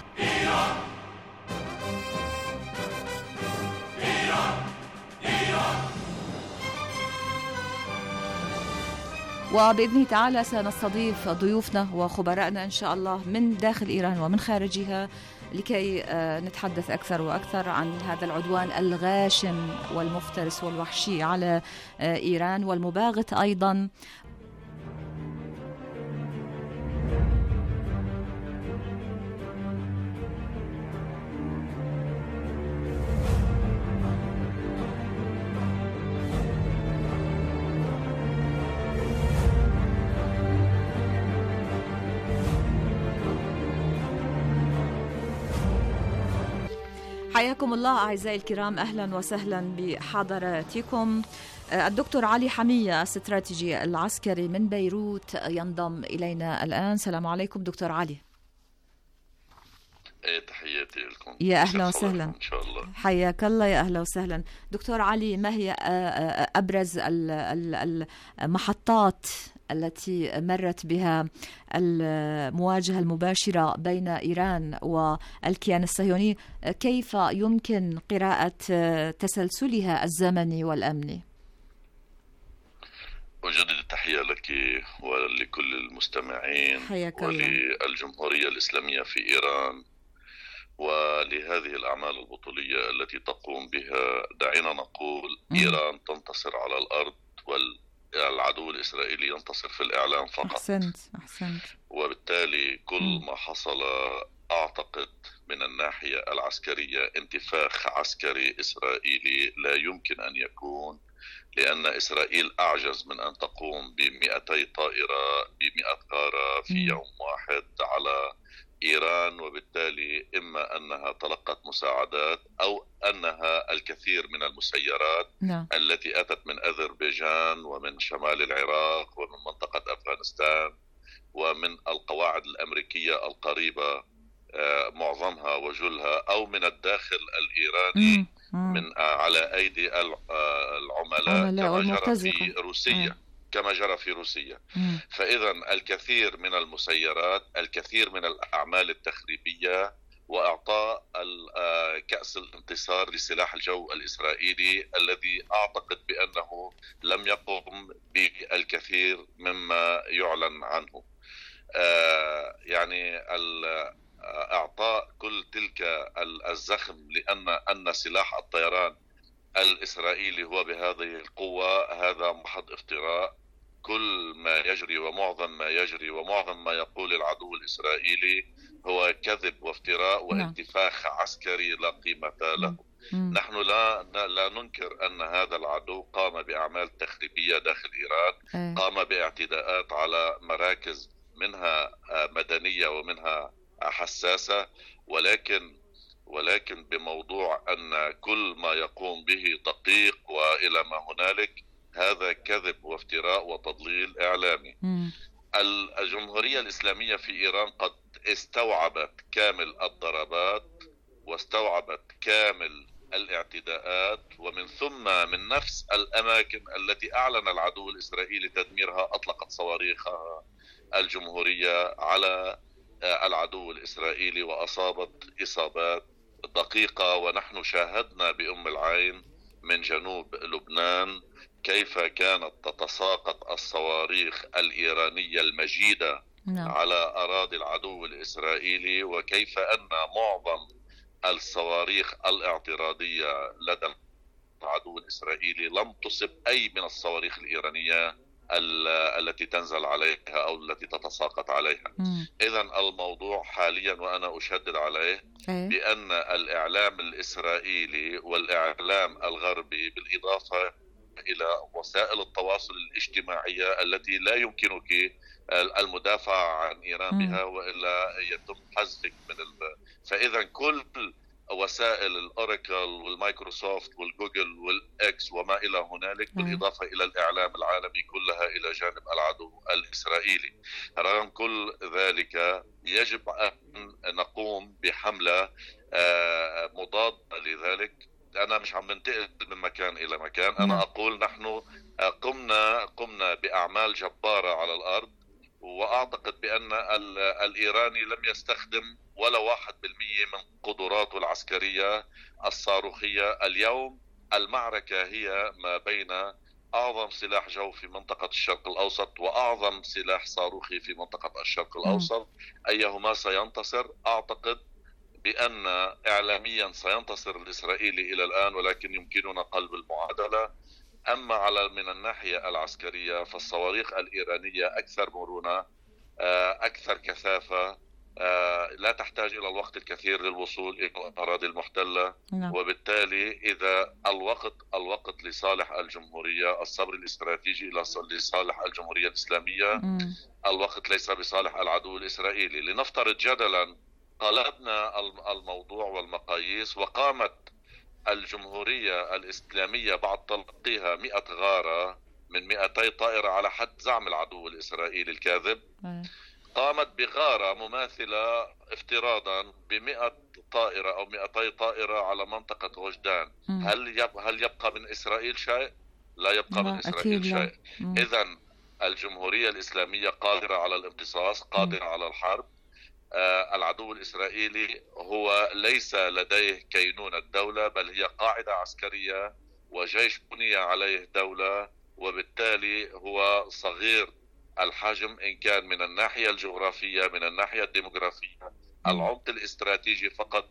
وبإذن تعالى سنستضيف ضيوفنا وخبرائنا إن شاء الله من داخل إيران ومن خارجها لكي نتحدث أكثر وأكثر عن هذا العدوان الغاشم والمفترس والوحشي على إيران والمباغت أيضا. حياكم الله أعزائي الكرام، أهلا وسهلا بحضراتكم. الدكتور علي حمية استراتيجي العسكري من بيروت ينضم إلينا الآن. السلام عليكم دكتور علي. تحياتي لكم. يا أهلا وسهلا إن شاء الله. حياك الله، يا أهلا وسهلا دكتور علي. ما هي أبرز المحطات التي مرت بها المواجهة المباشرة بين إيران والكيان الصهيوني؟ كيف يمكن قراءة تسلسلها الزمني والأمني؟ أجدد التحية لك ولكل المستمعين وللجمهورية الإسلامية في إيران ولهذه الأعمال البطولية التي تقوم بها. دعينا نقول إيران تنتصر على الأرض والعدو الإسرائيلي ينتصر في الإعلام فقط. أحسنت. وبالتالي كل ما حصل أعتقد من الناحية العسكرية انتفاخ عسكري إسرائيلي لا يمكن أن يكون، لأن إسرائيل أعجز من أن تقوم ب200 طائرة ب100 غارة في يوم واحد على إيران. وبالتالي إما أنها تلقت مساعدات أو أنها الكثير من المسيرات التي أتت من أذربيجان ومن شمال العراق ومن منطقة أفغانستان ومن القواعد الأمريكية القريبة معظمها وجلها أو من الداخل الإيراني من على أيدي العملاء كما جرى في روسيا. فإذا الكثير من المسيرات، الكثير من الأعمال التخريبية، وإعطاء كأس الانتصار لسلاح الجو الإسرائيلي الذي أعتقد بأنه لم يقم بالكثير مما يعلن عنه. يعني إعطاء كل تلك الزخم، لأن سلاح الطيران الإسرائيلي هو بهذه القوة هذا محض افتراء. كل ما يجري ومعظم ما يجري ومعظم ما يقول العدو الإسرائيلي هو كذب وافتراء وانتفاخ عسكري لا قيمة له. نحن لا ننكر أن هذا العدو قام بأعمال تخريبية داخل إيران، قام باعتداءات على مراكز منها مدنية ومنها حساسة، ولكن بموضوع أن كل ما يقوم به دقيق وإلى ما هنالك، هذا كذب وافتراء وتضليل إعلامي. الجمهورية الإسلامية في إيران قد استوعبت كامل الضربات واستوعبت كامل الاعتداءات، ومن ثم من نفس الأماكن التي أعلن العدو الإسرائيلي تدميرها أطلقت صواريخها الجمهورية على العدو الإسرائيلي وأصابت إصابات دقيقة. ونحن شاهدنا بأم العين من جنوب لبنان كيف كانت تتساقط الصواريخ الإيرانية المجيدة على أراضي العدو الإسرائيلي، وكيف أن معظم الصواريخ الاعتراضية لدى العدو الإسرائيلي لم تصب أي من الصواريخ الإيرانية التي تنزل عليها أو التي تتساقط عليها. إذن الموضوع حاليا وأنا أشدد عليه بأن الإعلام الإسرائيلي والإعلام الغربي بالإضافة إلى وسائل التواصل الاجتماعية التي لا يمكنك المدافع عن إيران بها وإلا يتم حذفك من فإذا كل وسائل الأوراكل والمايكروسوفت والجوجل والإكس وما إلى هنالك بالإضافة إلى الإعلام العالمي كلها إلى جانب العدو الإسرائيلي. رغم كل ذلك يجب أن نقوم بحملة مضادة لذلك. أنا مش عم ننتقل من مكان إلى مكان، أنا أقول نحن قمنا بأعمال جبارة على الأرض، وأعتقد بأن الإيراني لم يستخدم ولا 1% من قدراته العسكرية الصاروخية. اليوم المعركة هي ما بين أعظم سلاح جو في منطقة الشرق الأوسط وأعظم سلاح صاروخي في منطقة الشرق الأوسط، أيهما سينتصر؟ أعتقد بأن إعلاميا سينتصر الإسرائيلي إلى الآن، ولكن يمكننا قلب المعادلة. أما من الناحية العسكرية فالصواريخ الإيرانية أكثر مرونة، أكثر كثافة، لا تحتاج إلى الوقت الكثير للوصول إلى الأراضي المحتلة. وبالتالي إذا الوقت لصالح الجمهورية، الصبر الاستراتيجي لصالح الجمهورية الإسلامية، الوقت ليس بصالح العدو الإسرائيلي. لنفترض جدلا قلبنا الموضوع والمقاييس وقامت الجمهورية الإسلامية بعد تلقيها 100 غارة من 200 طائرة على حد زعم العدو الإسرائيلي الكاذب، قامت بغارة مماثلة افتراضا ب100 طائرة أو 200 طائرة على منطقة غجدان، هل يبقى من إسرائيل شيء؟ لا يبقى من إسرائيل شيء. إذن الجمهورية الإسلامية قادرة على الامتصاص، قادرة على الحرب. العدو الإسرائيلي هو ليس لديه كينونة دولة، بل هي قاعدة عسكرية وجيش بني عليه دولة، وبالتالي هو صغير الحجم إن كان من الناحية الجغرافية من الناحية الديموغرافية. العمق الاستراتيجي فقط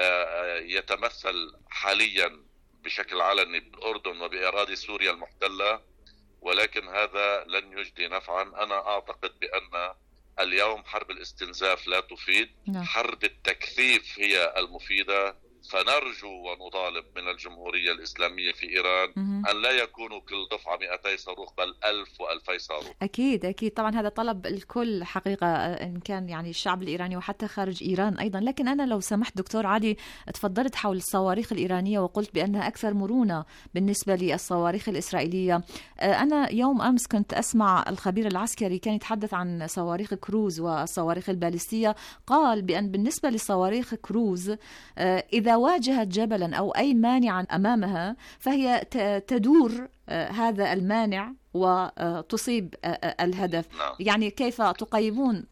يتمثل حاليا بشكل علني بالأردن وبأراضي سوريا المحتلة، ولكن هذا لن يجدي نفعا. أنا أعتقد بأن اليوم حرب الاستنزاف لا تفيد، حرب التكثيف هي المفيدة. فنرجو ونطالب من الجمهورية الإسلامية في إيران أن لا يكونوا كل دفعة 200 صاروخ بل 1000 و2000 صاروخ. أكيد طبعا هذا طلب الكل حقيقة، إن كان يعني الشعب الإيراني وحتى خارج إيران أيضا. لكن أنا لو سمحت دكتور عادي، تفضلت حول الصواريخ الإيرانية وقلت بأنها أكثر مرونة بالنسبة للصواريخ الإسرائيلية. أنا يوم أمس كنت أسمع الخبير العسكري كان يتحدث عن صواريخ كروز والصواريخ الباليستية، قال بأن بالنسبة لصواريخ كروز إذا واجهت جبلا أو أي مانعا أمامها فهي تدور هذا المانع وتصيب الهدف. يعني كيف تقيمون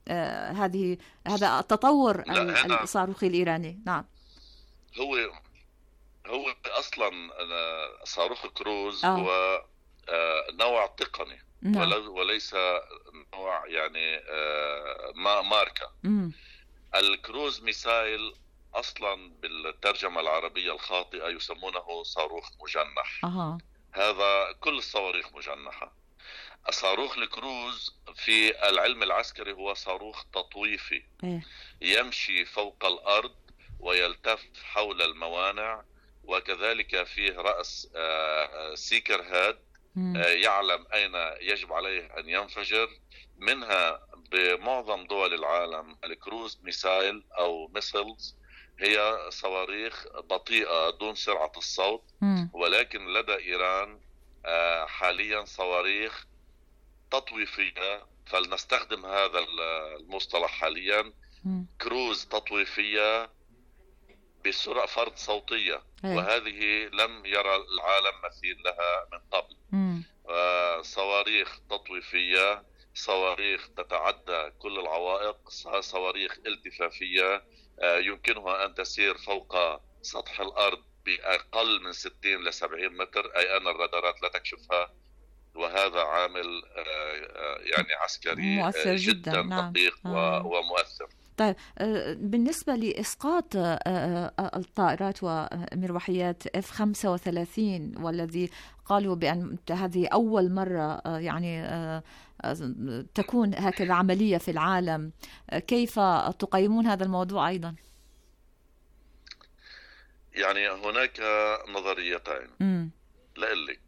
هذا التطور الصاروخي الإيراني؟ نعم، هو أصلا صاروخ كروز هو نوع تقني وليس نوع يعني ماركة. الكروز ميسايل أصلا بالترجمة العربية الخاطئة يسمونه صاروخ مجنح. هذا كل الصواريخ مجنحة. صاروخ الكروز في العلم العسكري هو صاروخ تطويفي يمشي فوق الأرض ويلتف حول الموانع، وكذلك فيه رأس سيكر هاد يعلم أين يجب عليه أن ينفجر. منها بمعظم دول العالم الكروز ميسايل أو ميسلز هي صواريخ بطيئة دون سرعة الصوت، ولكن لدى إيران حاليا صواريخ تطويفية، فلنستخدم هذا المصطلح حاليا، كروز تطويفية بسرعة فرد صوتية، وهذه لم يرى العالم مثيل لها من قبل. صواريخ تطويفية، صواريخ تتعدى كل العوائق، صواريخ التفافية يمكنها أن تسير فوق سطح الأرض بأقل من 60 ل 70 متر، أي أن الرادارات لا تكشفها، وهذا عامل يعني عسكري مؤثر جدا دقيق ومؤثر. طيب، بالنسبة لإسقاط الطائرات ومروحيات F-35 والذي قالوا بأن هذه أول مرة يعني تكون هكذا عملية في العالم، كيف تقيمون هذا الموضوع أيضا؟ يعني هناك نظريتين لقلك.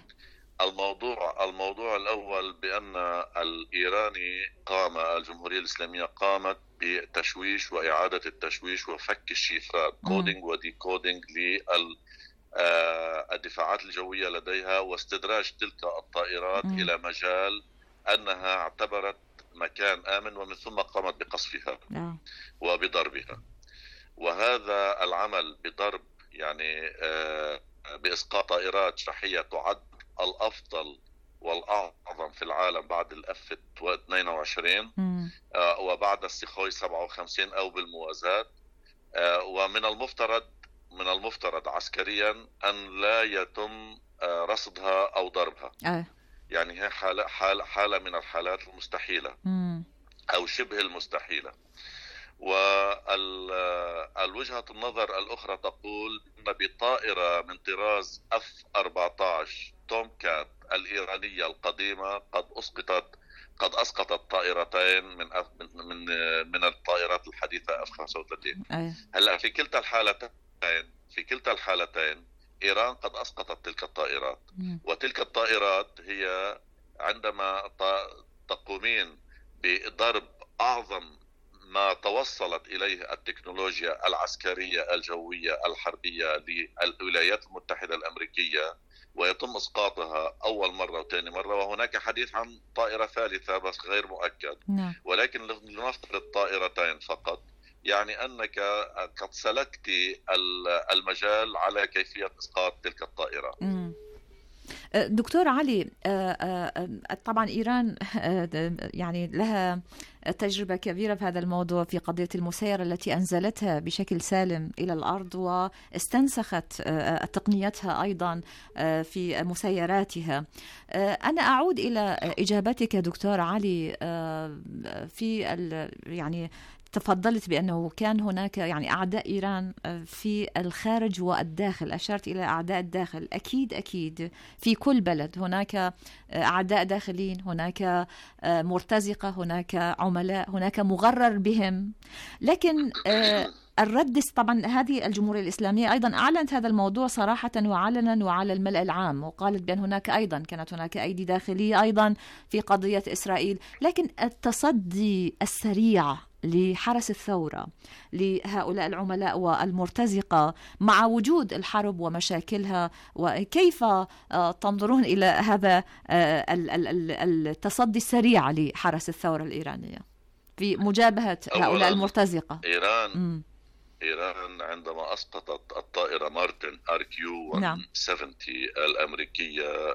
الموضوع الأول بأن الإيراني الجمهورية الإسلامية قامت بتشويش وإعادة التشويش وفك الشفرات، كودينج وديكودينج للدفاعات الجوية لديها، واستدراج تلك الطائرات إلى مجال أنها اعتبرت مكان آمن، ومن ثم قامت بقصفها وبضربها. وهذا العمل بضرب يعني بإسقاط طائرات شاحية تعد الأفضل والأعظم في العالم بعد الأف 22 وبعد السخوي 57 أو بالموازاة. ومن المفترض عسكريا أن لا يتم رصدها أو ضربها. يعني هي حالة من الحالات المستحيلة أو شبه المستحيلة. والوجهة النظر الأخرى تقول أن بطائرة من طراز F-14 توم كات الإيرانية القديمة قد أسقطت طائرتين من الطائرات الحديثة F-35. هلا في كلتا الحالتين إيران قد أسقطت تلك الطائرات، وتلك الطائرات هي عندما تقومين بضرب أعظم ما توصلت إليه التكنولوجيا العسكرية الجوية الحربية للولايات المتحدة الأمريكية، ويتم إسقاطها أول مرة وثاني مرة، وهناك حديث عن طائرة ثالثة بس غير مؤكد. ولكن لنفترض طائرتين فقط، يعني أنك قد سلكت المجال على كيفية إسقاط تلك الطائرة. دكتور علي، طبعا إيران يعني لها تجربة كبيرة في هذا الموضوع في قضية المسيرة التي أنزلتها بشكل سالم إلى الأرض، واستنسخت تقنيتها أيضا في مسيراتها. أنا أعود إلى إجابتك دكتور علي في يعني تفضلت بأنه كان هناك يعني أعداء إيران في الخارج والداخل، أشرت إلى أعداء الداخل. أكيد في كل بلد هناك أعداء داخلين، هناك مرتزقة، هناك عملاء، هناك مغرر بهم. لكن الرد طبعا هذه الجمهورية الإسلامية أيضا أعلنت هذا الموضوع صراحة وعلنا وعلى الملأ العام، وقالت بأن كانت هناك أيدي داخلية أيضا في قضية إسرائيل. لكن التصدي السريع لحرس الثورة لهؤلاء العملاء والمرتزقة مع وجود الحرب ومشاكلها، وكيف تنظرون إلى هذا التصدي السريع لحرس الثورة الإيرانية في مجابهة هؤلاء المرتزقة؟ إيران عندما أسقطت الطائرة مارتن RQ-170 الأمريكية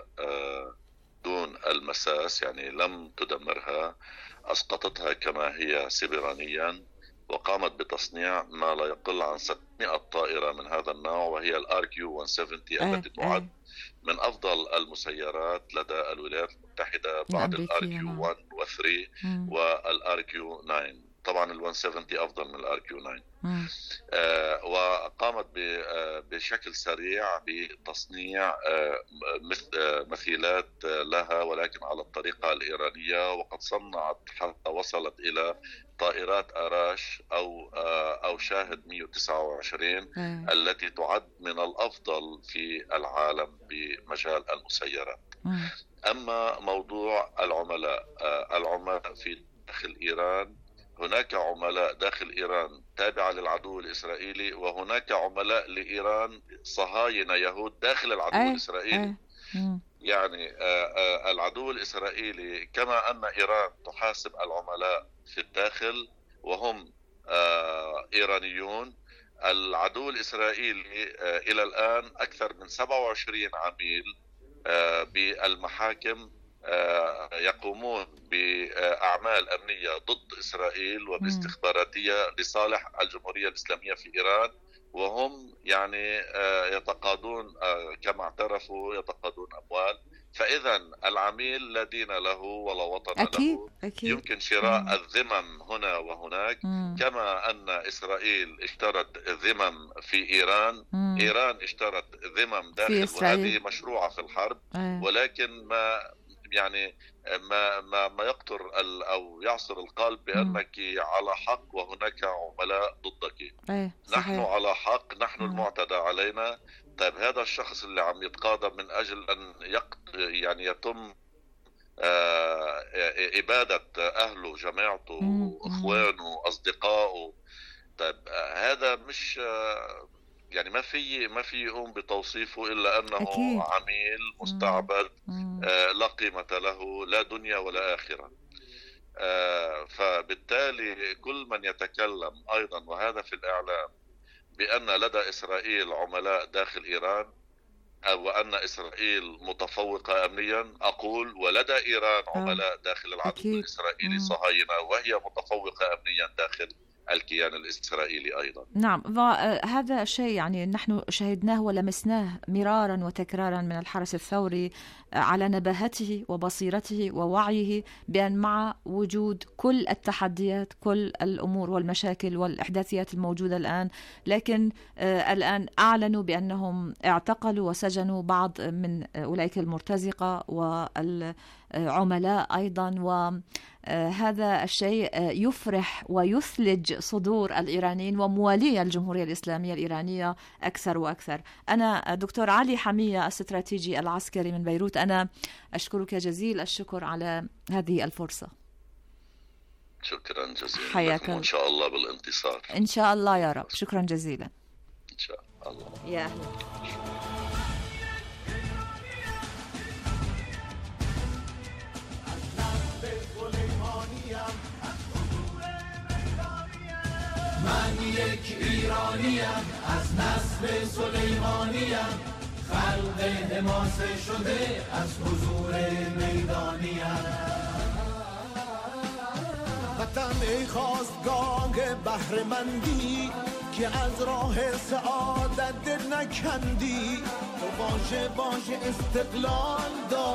دون المساس، يعني لم تدمرها، أسقطتها كما هي سبرانيا، وقامت بتصنيع ما لا يقل عن 600 طائرة من هذا النوع، وهي RQ-170 التي تعد من أفضل المسيرات لدى الولايات المتحدة بعد RQ-1 و3 والRQ-9. طبعا ال 170 أفضل من الار كيو 9. وقامت بشكل سريع بتصنيع مثيلات لها، ولكن على الطريقة الإيرانية، وقد صنعت حتى وصلت إلى طائرات أراش أو شاهد 129 التي تعد من الأفضل في العالم بمجال المسيرات. أما موضوع العملاء في داخل إيران، هناك عملاء داخل إيران تابعة للعدو الإسرائيلي، وهناك عملاء لإيران صهاينة يهود داخل العدو الإسرائيلي. يعني العدو الإسرائيلي كما أن إيران تحاسب العملاء في الداخل وهم إيرانيون، العدو الإسرائيلي إلى الآن أكثر من 27 عميل بالمحاكم يقومون بأعمال أمنية ضد إسرائيل وباستخباراتية لصالح الجمهورية الإسلامية في إيران، وهم يعني يتقاضون كما اعترفوا يتقاضون أموال. فإذا العميل لا دين له ولا وطن له. يمكن شراء الذمم هنا وهناك، كما أن إسرائيل اشترت ذمم في إيران، إيران اشترت ذمم داخل، وهذه مشروعة في الحرب. ولكن ما يقطر أو يعصر القلب بأنك على حق وهناك عملاء ضدك. نحن على حق، نحن المعتدى علينا. طيب هذا الشخص اللي عم يتقاضى من أجل أن يتم إبادة أهله، جماعته، إخوانه، أصدقائه، طيب هذا مش ما في يقوم بتوصيفه إلا أنه أكيد عميل مستعبد لا قيمة له، لا دنيا ولا آخرة. فبالتالي كل من يتكلم أيضا، وهذا في الإعلام، بأن لدى إسرائيل عملاء داخل إيران وأن إسرائيل متفوقة أمنيا، أقول ولدى إيران عملاء داخل العدو الإسرائيلي صهاينة، وهي متفوقة أمنيا داخل الكيان الإسرائيلي أيضا. نعم، هذا الشيء نحن شهدناه ولمسناه مرارا وتكرارا من الحرس الثوري على نباهته وبصيرته ووعيه بأن مع وجود كل التحديات، كل الأمور والمشاكل والإحداثيات الموجودة الآن، لكن الآن أعلنوا بأنهم اعتقلوا وسجنوا بعض من أولئك المرتزقة والعملاء أيضا. وهذا الشيء يفرح ويثلج صدور الإيرانيين وموالي الجمهورية الإسلامية الإيرانية أكثر وأكثر. أنا دكتور علي حمية، استراتيجي العسكري من بيروت، أنا أشكرك جزيل الشكر على هذه الفرصة. شكرا جزيلا، حياك إن شاء الله بالانتصار إن شاء الله يا رب. شكرا جزيلا إن شاء الله. يا أهلا. من یک ایرانیم از نسل سلیمانیم، خلق حماسه شده از حضور میدانیم. وطن ای خواستگاه بهره‌مندی که از راه سعادت دل نکندی، تو باشه استقلال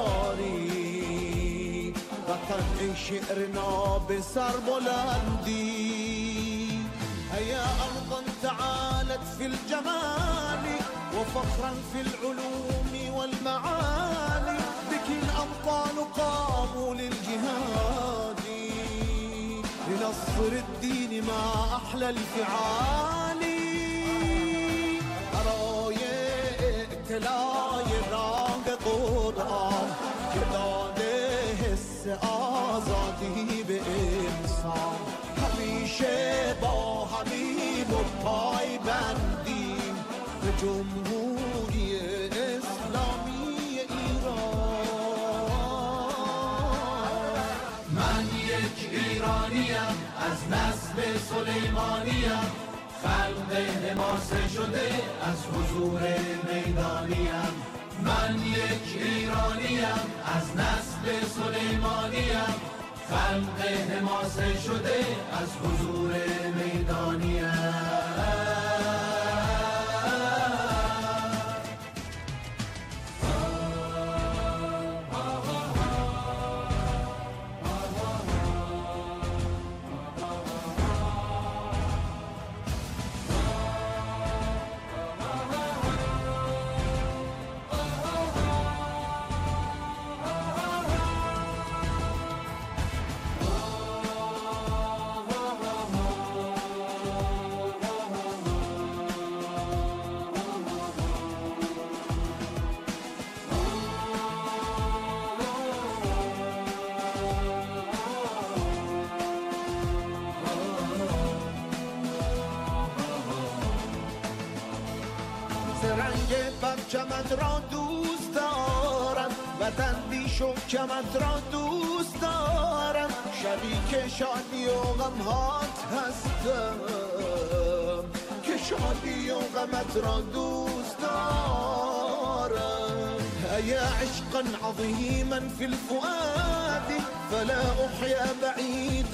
داری. وطن ای شعر ناب سربلندی، هيا أرضا تعالت في الجمال وفخرا في العلوم والمعاني، بك الأبطال قاموا للجهاد لنصر الدين ما أحلى الفعال. برای اطلاع راه قرآن که داده حس آزادی به انسان، همیشه با همین و پای بندیم به جمهوری اسلامی ایران. من یک ایرانیم از نسل سلیمانیم، خلق حماسه شده از حضور میدانیم. من یک ایرانیم از نسل سلیمانیم، خلق حماسه شده از حضور میدانیم. پرچمت را دوست دارم، وطن بی شکمت را دوست دارم، شریک شادی و غمهات هستم که شادی و غمت را دوست دارم. يا عشقا عظيما في الفؤاد فلا أحيا بعيدا